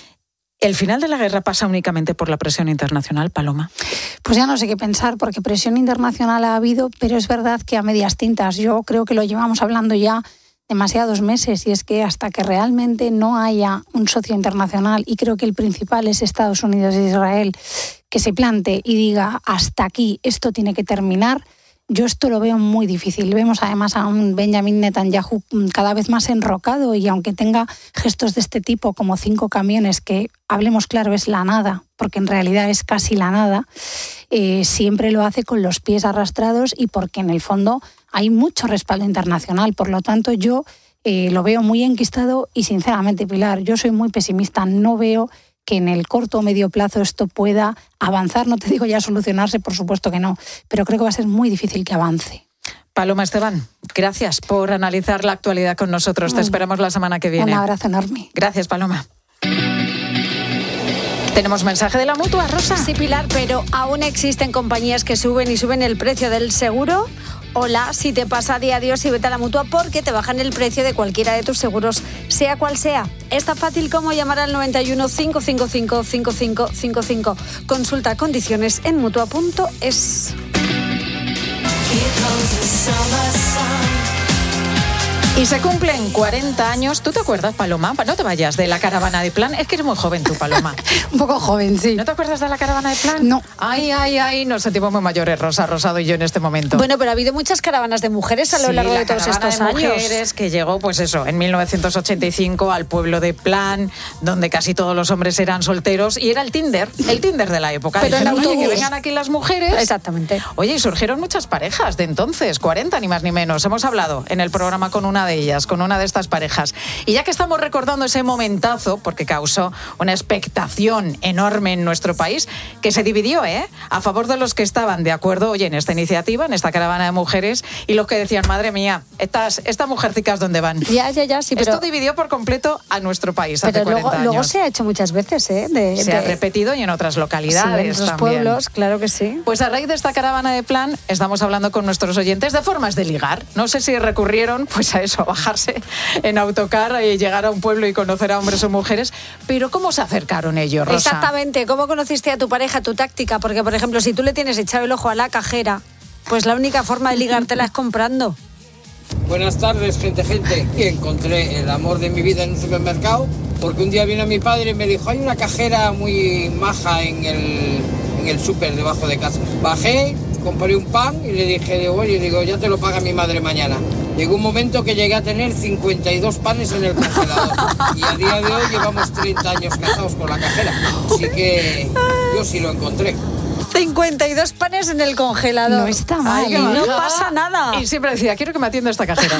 ¿El final de la guerra pasa únicamente por la presión internacional, Paloma? Pues ya no sé qué pensar, porque presión internacional ha habido, pero es verdad que a medias tintas. Yo creo que lo llevamos hablando ya demasiados meses, y es que hasta que realmente no haya un socio internacional, y creo que el principal es Estados Unidos e Israel, que se plante y diga hasta aquí, esto tiene que terminar, yo esto lo veo muy difícil. Vemos además a un Benjamín Netanyahu cada vez más enrocado, y aunque tenga gestos de este tipo como cinco camiones, que hablemos claro es la nada, porque en realidad es casi la nada, eh, siempre lo hace con los pies arrastrados y porque en el fondo hay mucho respaldo internacional. Por lo tanto, yo eh, lo veo muy enquistado y, sinceramente, Pilar, yo soy muy pesimista. No veo que en el corto o medio plazo esto pueda avanzar. No te digo ya solucionarse, por supuesto que no, pero creo que va a ser muy difícil que avance. Paloma Esteban, gracias por analizar la actualidad con nosotros. Te esperamos la semana que viene. Un abrazo enorme. Gracias, Paloma. Tenemos mensaje de la Mutua, Rosa. Sí, Pilar, pero aún existen compañías que suben y suben el precio del seguro. Hola, si te pasa, di adiós y vete a la Mutua porque te bajan el precio de cualquiera de tus seguros, sea cual sea. Es tan fácil como llamar al noventa y uno, cinco cinco cinco, cinco cinco cinco cinco. Consulta condiciones en mutua punto es. Y se cumplen cuarenta años. ¿Tú te acuerdas, Paloma? No te vayas de la caravana de Plan. Es que eres muy joven tú, Paloma. Un poco joven, sí. ¿No te acuerdas de la caravana de Plan? No. Ay, ay, ay, nos sentimos muy mayores, Rosa Rosado y yo en este momento. Bueno, pero ha habido muchas caravanas de mujeres a lo Sí, largo la de todos caravana estos de años. mujeres que llegó, pues eso, en mil novecientos ochenta y cinco al pueblo de Plan, donde casi todos los hombres eran solteros y era el Tinder, el Tinder de la época. Pero en Dijeron, oye, autobús. que vengan aquí las mujeres. Exactamente. Oye, y surgieron muchas parejas de entonces, cuarenta ni más ni menos. Hemos hablado en el programa con una de ellas, con una de estas parejas. Y ya que estamos recordando ese momentazo, porque causó una expectación enorme en nuestro país, que se dividió, ¿eh? A favor de los que estaban de acuerdo, oye, en esta iniciativa, en esta caravana de mujeres, y los que decían, madre mía, estas, estas mujercicas, ¿dónde van? Ya, ya, ya, sí, pero... Esto dividió por completo a nuestro país hace Pero cuarenta luego, años. luego se ha hecho muchas veces, ¿eh? De, Se de... ha repetido y en otras localidades sí, en otros también. pueblos, claro que sí. Pues a raíz de esta caravana de Plan, estamos hablando con nuestros oyentes de formas de ligar. No sé si recurrieron pues a eso, a bajarse en autocar y llegar a un pueblo y conocer a hombres o mujeres, pero ¿cómo se acercaron ellos, Rosa? Exactamente, ¿cómo conociste a tu pareja, tu táctica? Porque, por ejemplo, si tú le tienes echado el ojo a la cajera, pues la única forma de ligártela es comprando. Buenas tardes, gente, gente. Y encontré el amor de mi vida en un supermercado, porque un día vino mi padre y me dijo, hay una cajera muy maja en el, en el súper debajo de casa. Bajé, compré un pan y le dije, digo, oye, digo, ya te lo paga mi madre mañana. Llegó un momento que llegué a tener cincuenta y dos panes en el congelador. Y a día de hoy llevamos treinta años casados con la cajera. Así que yo sí lo encontré. cincuenta y dos panes en el congelador. No está mal. Ay, y no pasa nada. Y siempre decía, quiero que me atienda esta cajera.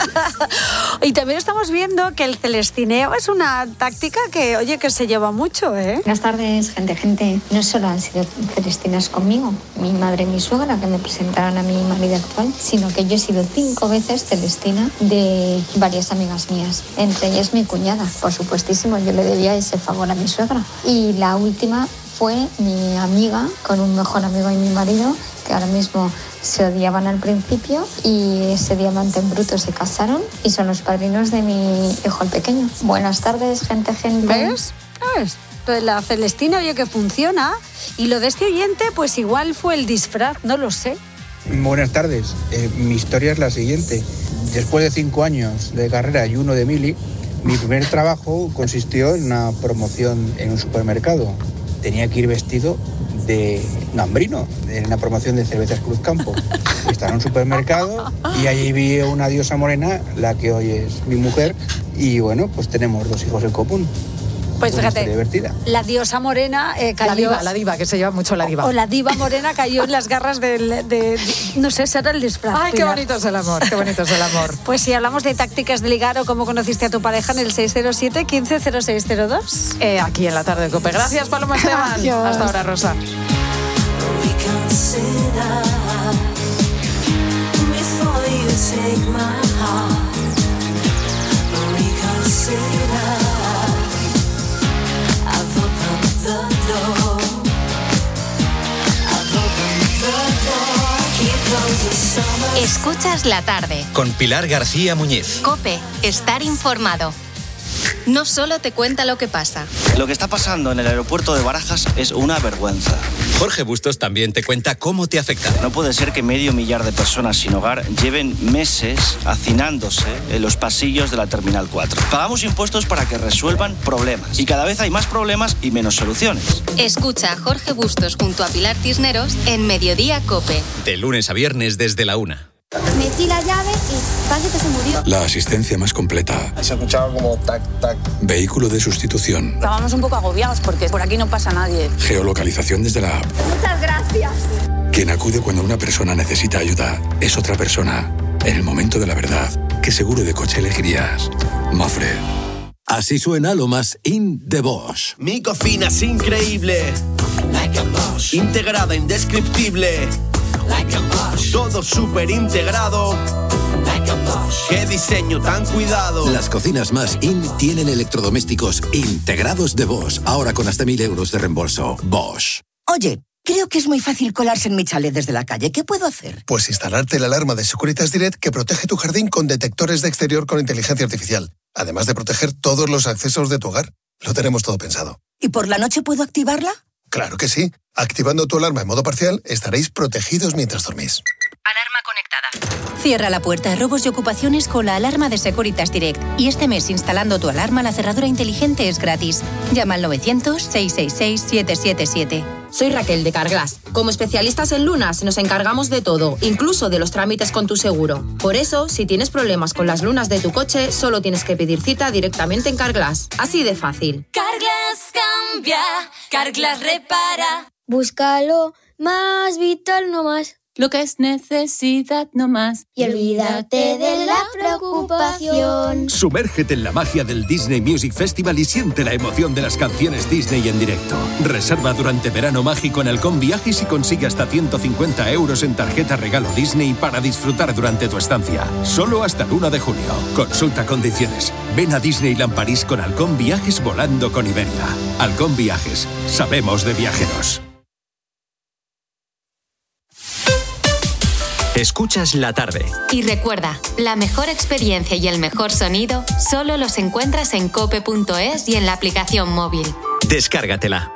Y también estamos viendo que el celestineo es una táctica que, oye, que se lleva mucho, ¿eh? Buenas tardes, gente, gente. No solo han sido celestinas conmigo, mi madre y mi suegra, que me presentaron a mi marido actual, sino que yo he sido cinco veces celestina de varias amigas mías, entre ellas mi cuñada. Por supuestísimo, yo le debía ese favor a mi suegra. Y la última fue mi amiga con un mejor amigo y mi marido, que ahora mismo se odiaban al principio, y ese diamante en bruto se casaron y son los padrinos de mi hijo el pequeño. Buenas tardes, gente, gente. ¿Ves? ¿Ves? Pues la celestina, oye, que funciona. Y lo de este oyente, pues igual fue el disfraz, no lo sé. Buenas tardes. Eh, mi historia es la siguiente. Después de cinco años de carrera y uno de mili, mi primer trabajo consistió en una promoción en un supermercado. Tenía que ir vestido de gambrino, en una promoción de cervezas Cruzcampo. Estaba en un supermercado y allí vi una diosa morena, la que hoy es mi mujer, y bueno, pues tenemos dos hijos en común. Pues Una fíjate, historia divertida. la diosa morena eh, cayó... La diva, la diva, que se lleva mucho la diva. O la diva morena cayó en las garras del... De, de, no sé, será el disfraz. Ay, qué Pilar. bonito es el amor, qué bonito es el amor. Pues si hablamos de tácticas de ligar o cómo conociste a tu pareja en el seis cero siete, quince cero seis cero dos. Eh, aquí en la tarde de COPE. Gracias, Paloma Esteban. Adiós. Hasta ahora, Rosa. Escuchas la tarde. Con Pilar García Muñiz. COPE, estar informado. No solo te cuenta lo que pasa. Lo que está pasando en el aeropuerto de Barajas es una vergüenza. Jorge Bustos también te cuenta cómo te afecta. No puede ser que medio millar de personas sin hogar lleven meses hacinándose en los pasillos de la Terminal cuatro. Pagamos impuestos para que resuelvan problemas. Y cada vez hay más problemas y menos soluciones. Escucha a Jorge Bustos junto a Pilar Cisneros en Mediodía COPE. De lunes a viernes desde la una. Metí la llave y casi que se murió. La asistencia más completa. Se escuchaba como tac, tac. Vehículo de sustitución. Estábamos un poco agobiados porque por aquí no pasa nadie. Geolocalización desde la app. Muchas gracias. Quien acude cuando una persona necesita ayuda es otra persona. En el momento de la verdad, ¿qué seguro de coche elegirías? Mafre. Así suena lo más in de Bosch. Mi cocina es increíble. Like a Bosch. Integrada, indescriptible. Like a Bosch. Todo súper integrado. Like Qué diseño tan cuidado. Las cocinas más in tienen electrodomésticos integrados de Bosch. Ahora con hasta mil euros de reembolso. Bosch. Oye, creo que es muy fácil colarse en mi chalet desde la calle. ¿Qué puedo hacer? Pues instalarte la alarma de Securitas Direct que protege tu jardín con detectores de exterior con inteligencia artificial. Además de proteger todos los accesos de tu hogar. Lo tenemos todo pensado. ¿Y por la noche puedo activarla? Claro que sí. Activando tu alarma en modo parcial, estaréis protegidos mientras dormís. Alarma conectada. Cierra la puerta a robos y ocupaciones con la alarma de Securitas Direct. Y este mes, instalando tu alarma, la cerradura inteligente es gratis. Llama al novecientos, seiscientos sesenta y seis, siete siete siete. Soy Raquel de Carglass. Como especialistas en lunas nos encargamos de todo, incluso de los trámites con tu seguro. Por eso, si tienes problemas con las lunas de tu coche, solo tienes que pedir cita directamente en Carglass. Así de fácil. Carglass cambia, Carglass repara. Búscalo más vital, no más. Lo que es necesidad no más. Y olvídate de la preocupación. Sumérgete en la magia del Disney Music Festival y siente la emoción de las canciones Disney en directo. Reserva durante verano mágico en Halcón Viajes y consigue hasta ciento cincuenta euros en tarjeta regalo Disney para disfrutar durante tu estancia. Solo hasta el uno de junio. Consulta condiciones. Ven a Disneyland París con Halcón Viajes volando con Iberia. Halcón Viajes. Sabemos de viajeros. Escuchas la tarde. Y recuerda, la mejor experiencia y el mejor sonido solo los encuentras en cope punto es y en la aplicación móvil. Descárgatela.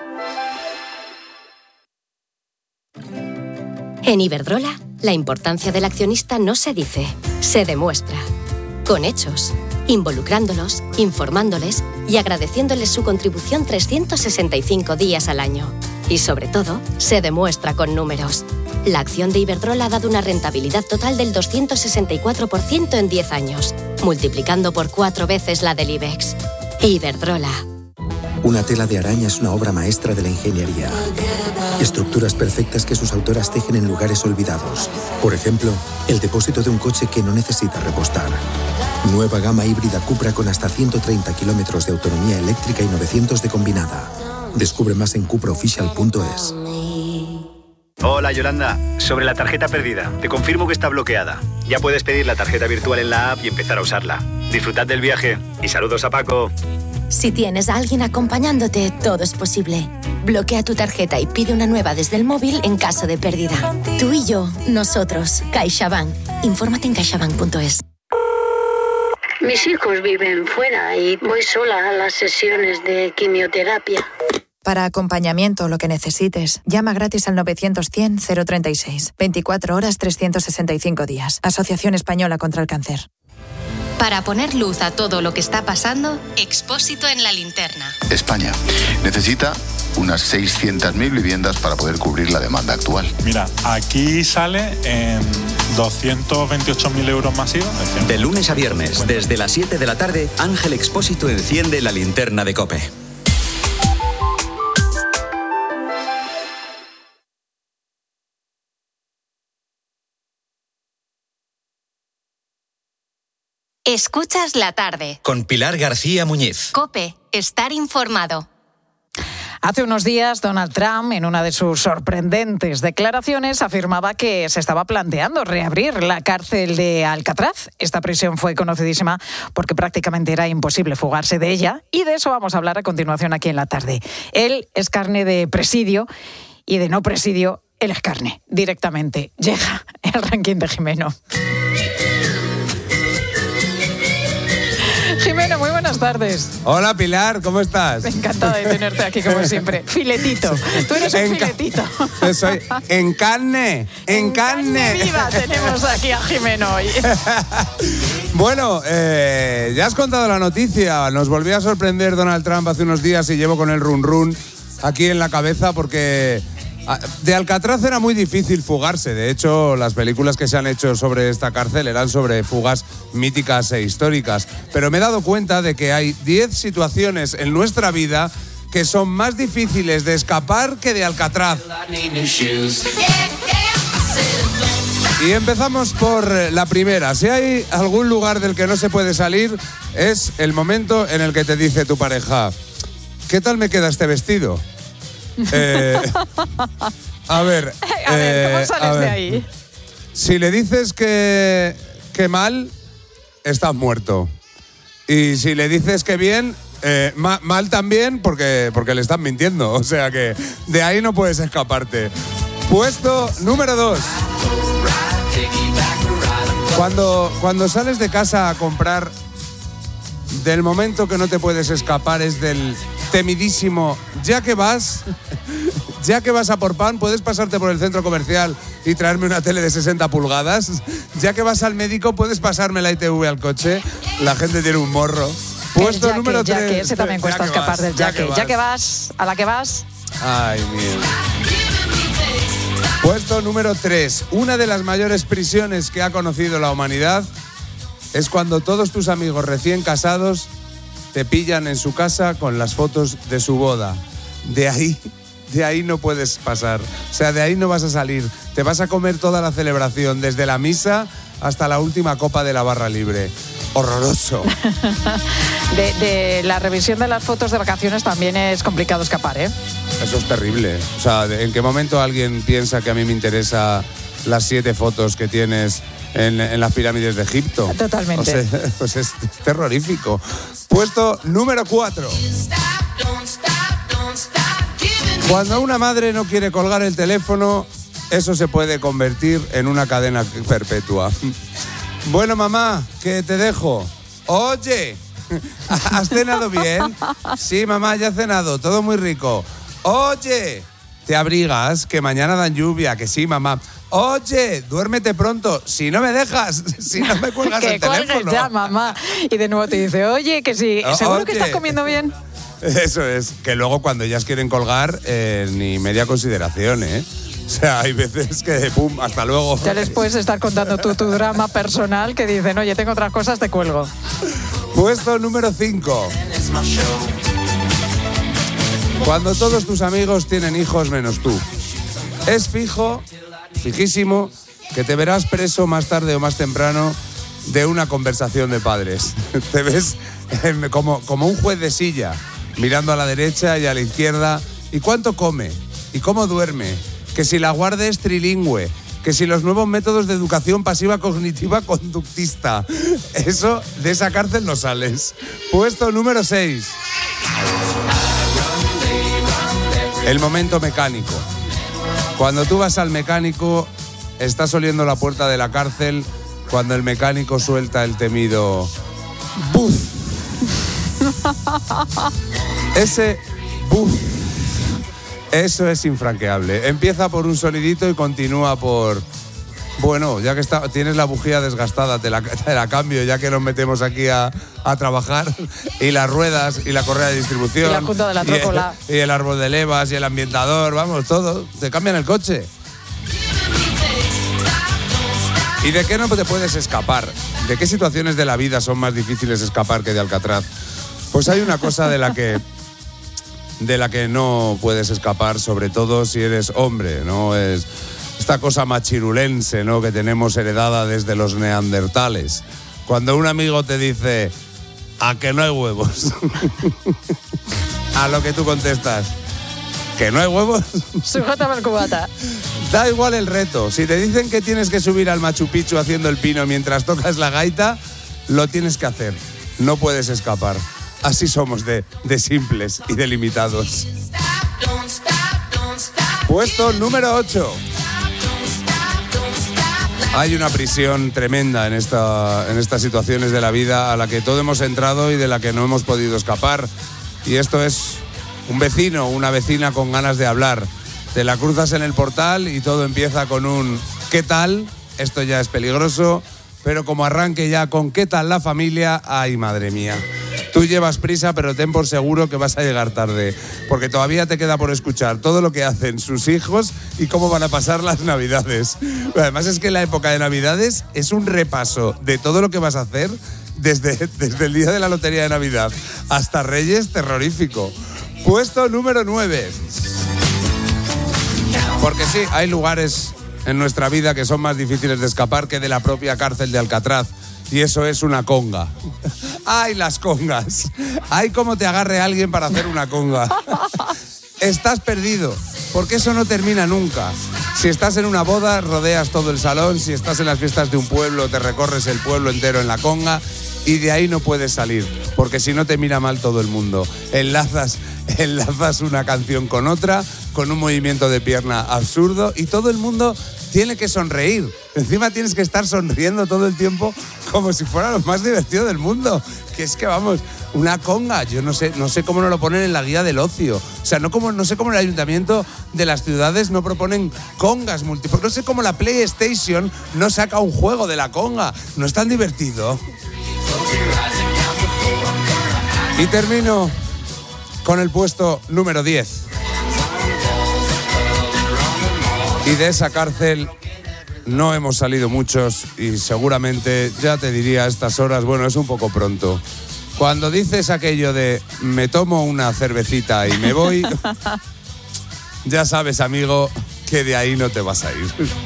En Iberdrola, la importancia del accionista no se dice, se demuestra. Con hechos, involucrándolos, informándoles y agradeciéndoles su contribución trescientos sesenta y cinco días al año. Y sobre todo, se demuestra con números. La acción de Iberdrola ha dado una rentabilidad total del doscientos sesenta y cuatro por ciento en diez años, multiplicando por cuatro veces la del IBEX. Iberdrola. Una tela de araña es una obra maestra de la ingeniería. Estructuras perfectas que sus autoras tejen en lugares olvidados. Por ejemplo, el depósito de un coche que no necesita repostar. Nueva gama híbrida Cupra con hasta ciento treinta kilómetros de autonomía eléctrica y novecientos de combinada. Descubre más en cupra oficial punto es. Hola Yolanda, sobre la tarjeta perdida, te confirmo que está bloqueada. Ya puedes pedir la tarjeta virtual en la app y empezar a usarla. Disfrutad del viaje y saludos a Paco. Si tienes a alguien acompañándote, todo es posible. Bloquea tu tarjeta y pide una nueva desde el móvil en caso de pérdida. Tú y yo, nosotros, CaixaBank. Infórmate en caixabank punto es. Mis hijos viven fuera y voy sola a las sesiones de quimioterapia. Para acompañamiento o lo que necesites, llama gratis al novecientos cien cero treinta y seis. veinticuatro horas, trescientos sesenta y cinco días. Asociación Española contra el Cáncer. Para poner luz a todo lo que está pasando, Expósito en la linterna. España necesita unas seiscientas mil viviendas para poder cubrir la demanda actual. Mira, aquí sale en doscientos veintiocho mil euros masiva. De lunes a viernes, desde las siete de la tarde, Ángel Expósito enciende la linterna de COPE. Escuchas la tarde. Con Pilar García Muñiz. COPE, estar informado. Hace unos días, Donald Trump, en una de sus sorprendentes declaraciones, afirmaba que se estaba planteando reabrir la cárcel de Alcatraz. Esta prisión fue conocidísima porque prácticamente era imposible fugarse de ella, y de eso vamos a hablar a continuación aquí en la tarde. Él es carne de presidio y de no presidio, él es carne, directamente. Llega el ranking de Jimeno. Jimeno, muy buenas tardes. Hola Pilar, ¿cómo estás? Encantada de tenerte aquí como siempre. Filetito, tú eres un en filetito. Ca- soy en carne, en, en carne. carne viva tenemos aquí a Jimeno hoy. Bueno, eh, ya has contado la noticia. Nos volvió a sorprender Donald Trump hace unos días y llevo con el run run aquí en la cabeza porque de Alcatraz era muy difícil fugarse. De hecho, las películas que se han hecho sobre esta cárcel eran sobre fugas míticas e históricas. Pero me he dado cuenta de que hay diez situaciones en nuestra vida que son más difíciles de escapar que de Alcatraz. Y empezamos por la primera. Si hay algún lugar del que no se puede salir, es el momento en el que te dice tu pareja: ¿qué tal me queda este vestido? Eh, a ver, a ver, ¿cómo eh, sales a ver. de ahí? Si le dices que, que mal, estás muerto. Y si le dices que bien, eh, ma- mal también porque, porque le estás mintiendo. O sea que de ahí no puedes escaparte. Puesto número dos. Cuando, cuando sales de casa a comprar, del momento que no te puedes escapar es del temidísimo, ya que vas, ya que vas a por pan, puedes pasarte por el centro comercial y traerme una tele de sesenta pulgadas, ya que vas al médico, puedes pasarme la I T V al coche, la gente tiene un morro. Puesto el número yaque, tres. yaque, ese también cuesta escapar del yaque. Ya que vas, a la que vas. Ay, mierda. Puesto número tres. Una de las mayores prisiones que ha conocido la humanidad es cuando todos tus amigos recién casados te pillan en su casa con las fotos de su boda. De ahí, de ahí no puedes pasar. O sea, de ahí no vas a salir. Te vas a comer toda la celebración, desde la misa hasta la última copa de la barra libre. Horroroso. De, de la revisión de las fotos de vacaciones también es complicado escapar, ¿eh? Eso es terrible. O sea, ¿en qué momento alguien piensa que a mí me interesa las siete fotos que tienes en, en las pirámides de Egipto? Totalmente. O sea, pues es, es terrorífico. Puesto número cuatro. Cuando una madre no quiere colgar el teléfono, eso se puede convertir en una cadena perpetua. Bueno, mamá, que te dejo. Oye, ¿has cenado bien? Sí, mamá, ya he cenado, todo muy rico. Oye, te abrigas, que mañana dan lluvia, que sí, mamá. Oye, duérmete pronto, si no me dejas, si no me cuelgas el teléfono. Que cuelgues ya, mamá. Y de nuevo te dice, oye, que sí, ¿seguro Oye. que estás comiendo bien? Eso es, que luego cuando ellas quieren colgar, eh, ni media consideración, ¿eh? O sea, hay veces que, pum, hasta luego. Ya les puedes estar contando tú tu drama personal que dicen, oye, tengo otras cosas, te cuelgo. Puesto número cinco. Cuando todos tus amigos tienen hijos menos tú. Es fijo, fijísimo, que te verás preso más tarde o más temprano de una conversación de padres. Te ves eh, como, como un juez de silla, mirando a la derecha y a la izquierda. ¿Y cuánto come? ¿Y cómo duerme? Que si la guardia es trilingüe, que si los nuevos métodos de educación pasiva cognitiva conductista. Eso, de esa cárcel no sales. Puesto número seis. El momento mecánico. Cuando tú vas al mecánico, estás oliendo la puerta de la cárcel cuando el mecánico suelta el temido ¡buf! Ese ¡buf! Eso es infranqueable. Empieza por un sonidito y continúa por... Bueno, ya que está, tienes la bujía desgastada, te la, te la cambio, ya que nos metemos aquí a, a trabajar. Y las ruedas, y la correa de distribución. Y la junta de la trócola. Y el, y el árbol de levas, y el ambientador, vamos, todo. Te cambian el coche. ¿Y de qué no te puedes escapar? ¿De qué situaciones de la vida son más difíciles escapar que de Alcatraz? Pues hay una cosa de la que... de la que no puedes escapar, sobre todo si eres hombre, ¿no? Es esta cosa machirulense, ¿no?, que tenemos heredada desde los neandertales. Cuando un amigo te dice, ¿a que no hay huevos? A lo que tú contestas, ¿que no hay huevos? Sujétame el cubata. Da igual el reto. Si te dicen que tienes que subir al Machu Picchu haciendo el pino mientras tocas la gaita, lo tienes que hacer. No puedes escapar. Así somos de, de simples y de limitados. Puesto número ocho. Hay una prisión tremenda en, esta, en estas situaciones de la vida a la que todos hemos entrado y de la que no hemos podido escapar. Y esto es un vecino, una vecina con ganas de hablar. Te la cruzas en el portal y todo empieza con un ¿qué tal? Esto ya es peligroso, pero como arranque ya con ¿qué tal la familia? ¡Ay, madre mía! Tú llevas prisa, pero ten por seguro que vas a llegar tarde, porque todavía te queda por escuchar todo lo que hacen sus hijos y cómo van a pasar las Navidades. Además es que la época de Navidades es un repaso de todo lo que vas a hacer desde, desde el día de la lotería de Navidad hasta Reyes, terrorífico. Puesto número nueve. Porque sí, hay lugares en nuestra vida que son más difíciles de escapar que de la propia cárcel de Alcatraz. Y eso es una conga. ¡Ay, las congas! ¡Ay, cómo te agarre alguien para hacer una conga! Estás perdido, porque eso no termina nunca. Si estás en una boda, rodeas todo el salón. Si estás en las fiestas de un pueblo, te recorres el pueblo entero en la conga. Y de ahí no puedes salir, porque si no te mira mal todo el mundo. Enlazas, enlazas una canción con otra, con un movimiento de pierna absurdo, y todo el mundo tiene que sonreír. Encima tienes que estar sonriendo todo el tiempo como si fuera lo más divertido del mundo. Que es que, vamos, una conga, yo no sé, no sé cómo no lo ponen en la guía del ocio. O sea, no, como, no sé cómo el ayuntamiento de las ciudades no proponen congas múltiples. No sé cómo la PlayStation no saca un juego de la conga. No es tan divertido. Y termino con el puesto número diez. Y de esa cárcel no hemos salido muchos y seguramente, ya te diría a estas horas, bueno, es un poco pronto. Cuando dices aquello de me tomo una cervecita y me voy, ya sabes, amigo, que de ahí no te vas a ir.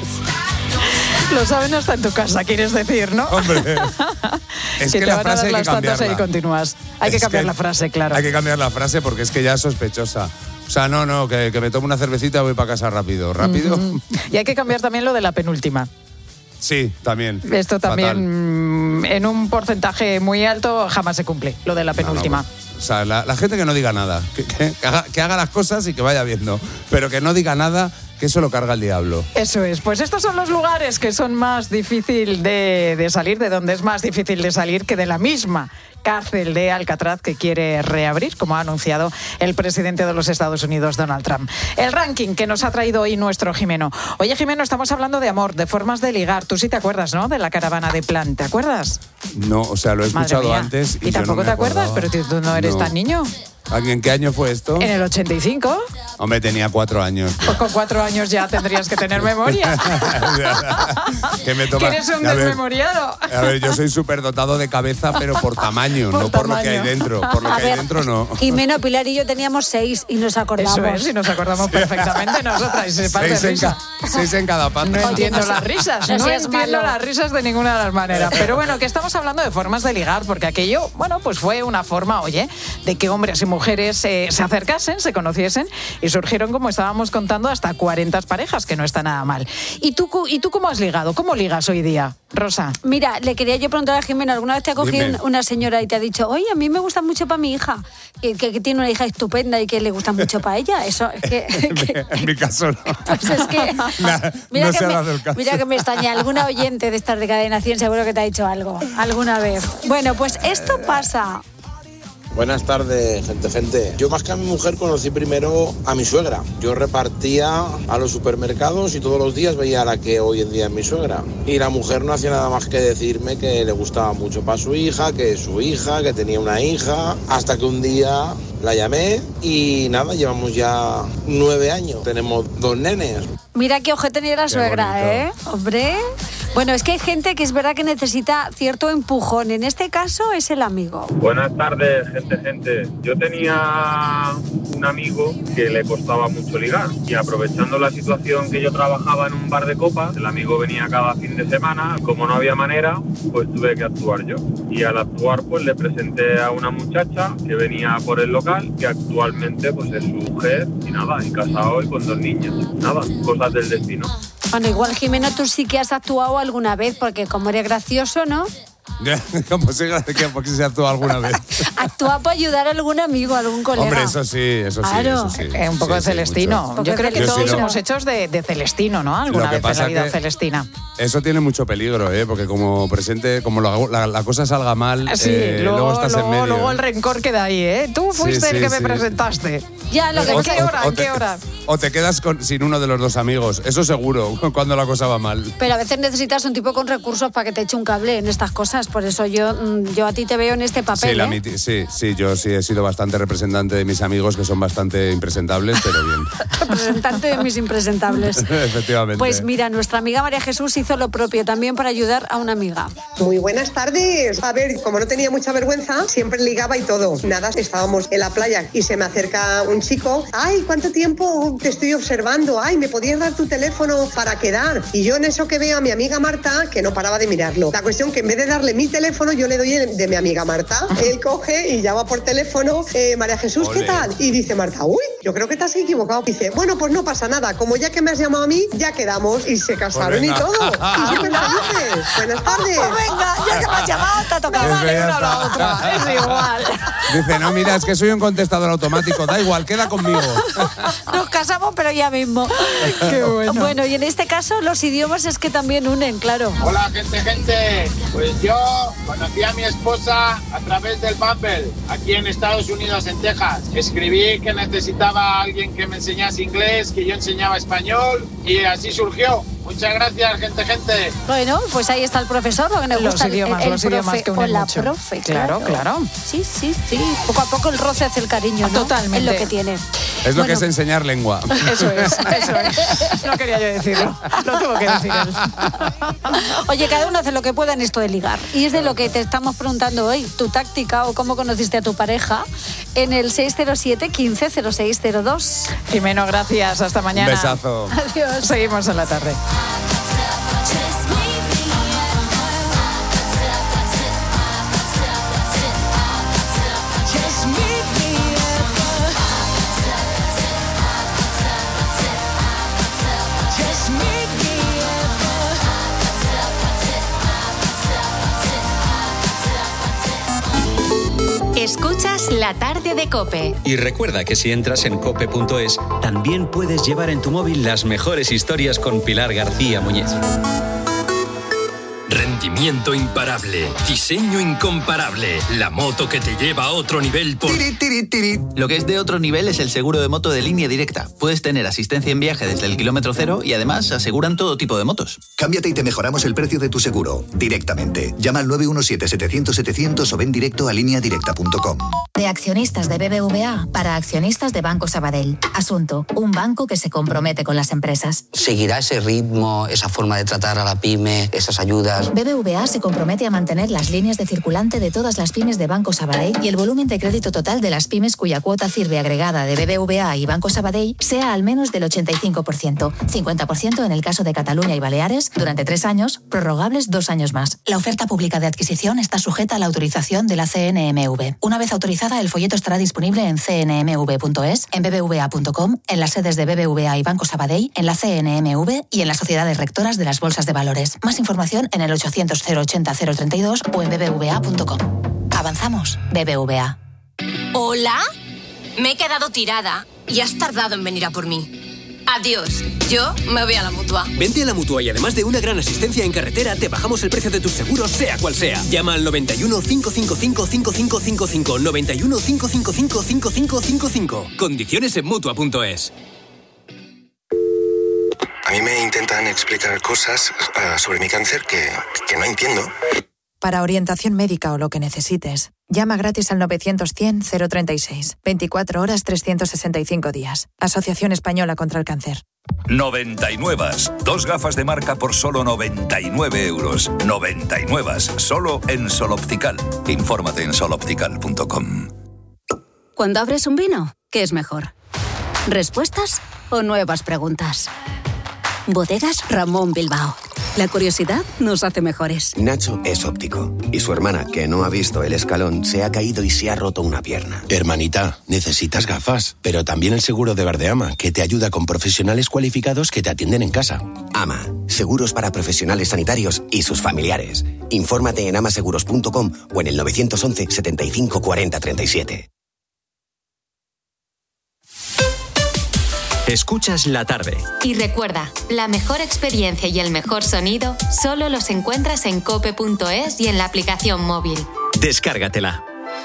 Lo saben hasta en tu casa, quieres decir, ¿no? Hombre, es que, que la frase hay que cambiarla. Y continúas. Hay que es cambiar que la frase, claro. Hay que cambiar la frase porque es que ya es sospechosa. O sea, no, no, que, que me tomo una cervecita y voy para casa rápido. ¿Rápido? Mm-hmm. Y hay que cambiar también lo de la penúltima. Sí, también. Esto también, fatal. En un porcentaje muy alto, jamás se cumple, lo de la penúltima. No, no, pues, o sea, la, la gente que no diga nada, que, que, que, haga, que haga las cosas y que vaya viendo, pero que no diga nada, que eso lo carga el diablo. Eso es. Pues estos son los lugares que son más difícil de, de salir, de donde es más difícil de salir que de la misma cárcel de Alcatraz que quiere reabrir, como ha anunciado el presidente de los Estados Unidos, Donald Trump. El ranking que nos ha traído hoy nuestro Jimeno. Oye, Jimeno, estamos hablando de amor, de formas de ligar. Tú sí te acuerdas, ¿no?, de la caravana de Plan. ¿Te acuerdas? No, o sea, lo he escuchado antes. ¿Y, y tampoco no te acuerdas? Pero tú no eres no. tan niño. ¿En qué año fue esto? En el ochenta y cinco. Hombre, tenía cuatro años. Pues con cuatro años ya tendrías que tener memoria. ¿Qué me toma? ¿Eres un a desmemoriado? Ver, a ver, yo soy súper dotado de cabeza, pero por tamaño, por no tamaño. Por lo que hay dentro. Por lo a que ver, hay dentro, no. Jimeno, Pilar y yo teníamos seis y nos acordamos. Eso es, y nos acordamos perfectamente nosotras. Se seis, en ca- seis en cada pata. No entiendo las risas. No, no entiendo malo. las risas de ninguna de las maneras. Pero bueno, que estamos hablando de formas de ligar, porque aquello, bueno, pues fue una forma, oye, de que hombres y mujeres eh, se acercasen, se conociesen y surgieron, como estábamos contando, hasta cuarenta parejas, que no está nada mal. ¿Y tú, ¿Y tú cómo has ligado? ¿Cómo ligas hoy día, Rosa? Mira, le quería yo preguntar a Jimena, ¿alguna vez te ha cogido Dime. una señora y te ha dicho, oye, a mí me gusta mucho para mi hija, que, que, que tiene una hija estupenda y que le gusta mucho para ella? Eso es que... que en mi caso no. Pues es que... Nah, mira, no que se ha me, dado el caso. mira que me extraña, alguna oyente de estas de Cadena cien seguro que te ha dicho algo, alguna vez. Bueno, pues esto pasa... Buenas tardes, gente, gente. Yo más que a mi mujer conocí primero a mi suegra. Yo repartía a los supermercados y todos los días veía a la que hoy en día es mi suegra. Y la mujer no hacía nada más que decirme que le gustaba mucho para su hija, que es su hija, que tenía una hija, hasta que un día la llamé y nada, llevamos ya nueve años. Tenemos dos nenes. Mira qué ojo tenía la suegra, bonito. ¿eh? Hombre. Bueno, es que hay gente que es verdad que necesita cierto empujón. En este caso es el amigo. Buenas tardes, gente, gente. Yo tenía un amigo que le costaba mucho ligar y aprovechando la situación que yo trabajaba en un bar de copas, el amigo venía cada fin de semana. Como no había manera, pues tuve que actuar yo. Y al actuar, pues le presenté a una muchacha que venía por el local, que actualmente pues es su mujer y nada, y casado y con dos niños. Nada, cosas del destino. Bueno, igual, Jimeno, tú sí que has actuado alguna vez, porque como eres gracioso, ¿no? ¿Cómo se que porque se actuó alguna vez? Actúa para ayudar a algún amigo, a algún colega. Hombre, eso sí, eso sí. Claro. Eso sí. Eh, un poco sí, de Celestino. Sí, Yo creo que Yo todos sí lo... hemos hechos de, de Celestino, ¿no? Alguna vez en la vida Celestina. Eso tiene mucho peligro, ¿eh? Porque como presente, como la, la, la cosa salga mal, sí, eh, luego, luego estás luego, en medio. Luego el rencor queda ahí, ¿eh? Tú fuiste sí, el que sí, me sí. presentaste. Ya, lo que ¿En o, qué hora? O ¿En te, qué hora? O te quedas con, sin uno de los dos amigos, eso seguro, cuando la cosa va mal. Pero a veces necesitas un tipo con recursos para que te eche un cable en estas cosas. Por eso yo, yo a ti te veo en este papel, sí, la ¿eh? miti- sí, sí, yo sí he sido bastante representante de mis amigos, que son bastante impresentables, pero bien. Representante de mis impresentables. Efectivamente. Pues mira, nuestra amiga María Jesús hizo lo propio también para ayudar a una amiga. Muy buenas tardes. A ver, como no tenía mucha vergüenza, siempre ligaba y todo. Nada, estábamos en la playa y se me acerca un chico. Ay, ¿cuánto tiempo te estoy observando, ay, ¿me podías dar tu teléfono para quedar? Y yo en eso que veo a mi amiga Marta, que no paraba de mirarlo. La cuestión que en vez de darle mi teléfono, yo le doy el de mi amiga Marta. Él coge y llama por teléfono, eh, María Jesús, ¿qué tal? Y dice Marta, uy, yo creo que te has equivocado. Dice, bueno, pues no pasa nada, como ya que me has llamado a mí, ya quedamos. Y se casaron y todo. Y súper felices. Buenas tardes. Pues venga, ya que me has llamado, te ha tocado. Vale, una a la otra, es igual. Dice, no, mira, es que soy un contestador automático, da igual, queda conmigo. Nos casamos, pero ya mismo. Qué bueno. Bueno, y en este caso los idiomas es que también unen, claro. Hola, gente, gente. Pues yo conocí a mi esposa a través del Bumble, aquí en Estados Unidos, en Texas. Escribí que necesitaba a alguien que me enseñase inglés, que yo enseñaba español, y así surgió. Muchas gracias, gente, gente. Bueno, pues ahí está el profesor, lo que nos los gusta idiomas, el, el los profe, idiomas que unen o la mucho. profe, claro, claro. claro. Sí, sí, sí. Poco a poco el roce hace el cariño, ¿no? Totalmente. Es lo que tiene. Es lo bueno, que es enseñar lengua. Eso es, eso es. No quería yo decirlo. Lo tengo que decir él. Oye, cada uno hace lo que pueda en esto de ligar. Y es de lo que te estamos preguntando hoy. Tu táctica o cómo conociste a tu pareja en el seis cero siete, quince, cero seis cero dos. Jimeno, gracias. Hasta mañana. Un besazo. Adiós. Seguimos en la tarde. Escuchas La Tarde de COPE. Y recuerda que si entras en cope punto es, también puedes llevar en tu móvil las mejores historias con Pilar García Muñiz. Rendimiento imparable, diseño incomparable, la moto que te lleva a otro nivel por... Tiri, tiri, tiri. Lo que es de otro nivel es el seguro de moto de Línea Directa. Puedes tener asistencia en viaje desde el kilómetro cero y además aseguran todo tipo de motos. Cámbiate y te mejoramos el precio de tu seguro directamente. Llama al nueve uno siete, setecientos, setecientos o ven directo a línea directa punto com. De accionistas de B B V A para accionistas de Banco Sabadell. Asunto, un banco que se compromete con las empresas. ¿Seguirá ese ritmo, esa forma de tratar a la pyme, esas ayudas? B B V A se compromete a mantener las líneas de circulante de todas las pymes de Banco Sabadell y el volumen de crédito total de las pymes cuya cuota sirve agregada de B B V A y Banco Sabadell sea al menos del ochenta y cinco por ciento, cincuenta por ciento en el caso de Cataluña y Baleares, durante tres años, prorrogables dos años más. La oferta pública de adquisición está sujeta a la autorización de la C N M V. Una vez autorizada, el folleto estará disponible en c n m v punto es, en b b v a punto com, en las sedes de B B V A y Banco Sabadell, en la C N M V y en las sociedades rectoras de las bolsas de valores. Más información en el ochocientos, cero ochenta, cero treinta y dos o en b b v a punto com. Avanzamos. B B V A. ¿Hola? Me he quedado tirada y has tardado en venir a por mí. Adiós. Yo me voy a la Mutua. Vente a la Mutua y además de una gran asistencia en carretera, te bajamos el precio de tus seguros, sea cual sea. Llama al noventa y uno, cinco cinco cinco, cinco cinco cinco cinco, noventa y uno, cinco cinco cinco, cinco cinco cinco cinco. Condiciones en mutua punto es. A mí me intentan explicar cosas uh, sobre mi cáncer que, que no entiendo. Para orientación médica o lo que necesites, llama gratis al novecientos, cien, cero treinta y seis. veinticuatro horas, trescientos sesenta y cinco días. Asociación Española contra el Cáncer. noventa y nueve. Dos gafas de marca por solo noventa y nueve euros. noventa y nueve. Solo en Sol Optical. Infórmate en sol optical punto com. Cuando abres un vino, ¿qué es mejor? ¿Respuestas o nuevas preguntas? Bodegas Ramón Bilbao. La curiosidad nos hace mejores. Nacho es óptico y su hermana, que no ha visto el escalón, se ha caído y se ha roto una pierna. Hermanita, necesitas gafas, pero también el seguro de Verdeama, que te ayuda con profesionales cualificados que te atienden en casa. Ama, seguros para profesionales sanitarios y sus familiares. Infórmate en amaseguros punto com o en el novecientos once, setenta y cinco, cuarenta, treinta y siete. Escuchas La Tarde. Y recuerda, la mejor experiencia y el mejor sonido solo los encuentras en cope punto es y en la aplicación móvil. Descárgatela.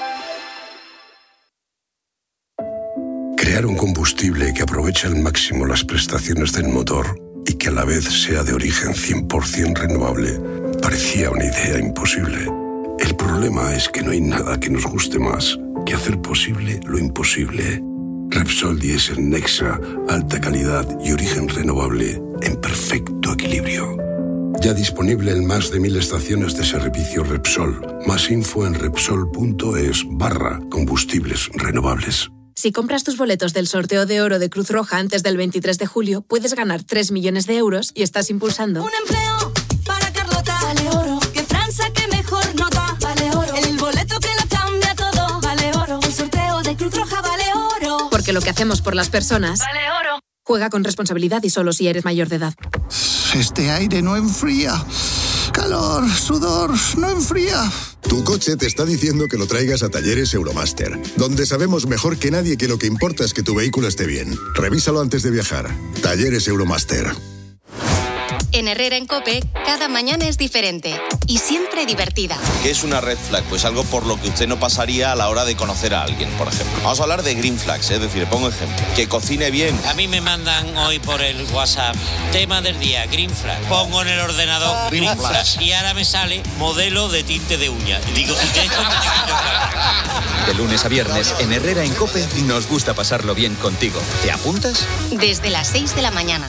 Crear un combustible que aproveche al máximo las prestaciones del motor y que a la vez sea de origen cien por ciento renovable parecía una idea imposible. El problema es que no hay nada que nos guste más que hacer posible lo imposible. Repsol Diesel Nexa, alta calidad y origen renovable en perfecto equilibrio. Ya disponible en más de mil estaciones de servicio Repsol. Más info en repsol punto es barra combustibles renovables. Si compras tus boletos del sorteo de oro de Cruz Roja antes del veintitrés de julio, puedes ganar tres millones de euros y estás impulsando un empleo para Carlota. Vale oro. Que Fran saque mejor nota. Vale oro. El boleto que lo cambia todo. Vale oro. El sorteo de Cruz Roja vale oro. Porque lo que hacemos por las personas vale oro. Juega con responsabilidad y solo si eres mayor de edad. Este aire no enfría. Calor, sudor, no enfría. Tu coche te está diciendo que lo traigas a Talleres Euromaster, donde sabemos mejor que nadie que lo que importa es que tu vehículo esté bien. Revísalo antes de viajar. Talleres Euromaster. En Herrera en COPE, cada mañana es diferente y siempre divertida. ¿Qué es una red flag? Pues algo por lo que usted no pasaría a la hora de conocer a alguien, por ejemplo. Vamos a hablar de green flags, es decir, pongo ejemplo. Que cocine bien. A mí me mandan hoy por el WhatsApp, tema del día, green flag. Pongo en el ordenador green, green flag y ahora me sale modelo de tinte de uña. Y digo, ¿y esto me De lunes a viernes, en Herrera en COPE, nos gusta pasarlo bien contigo. ¿Te apuntas? Desde las seis de la mañana.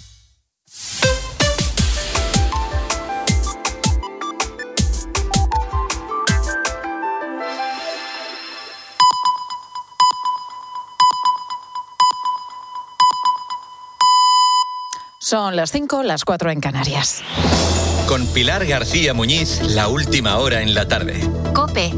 Son las cinco, las cuatro en Canarias. Con Pilar García Muñiz, la última hora en la tarde. COPE.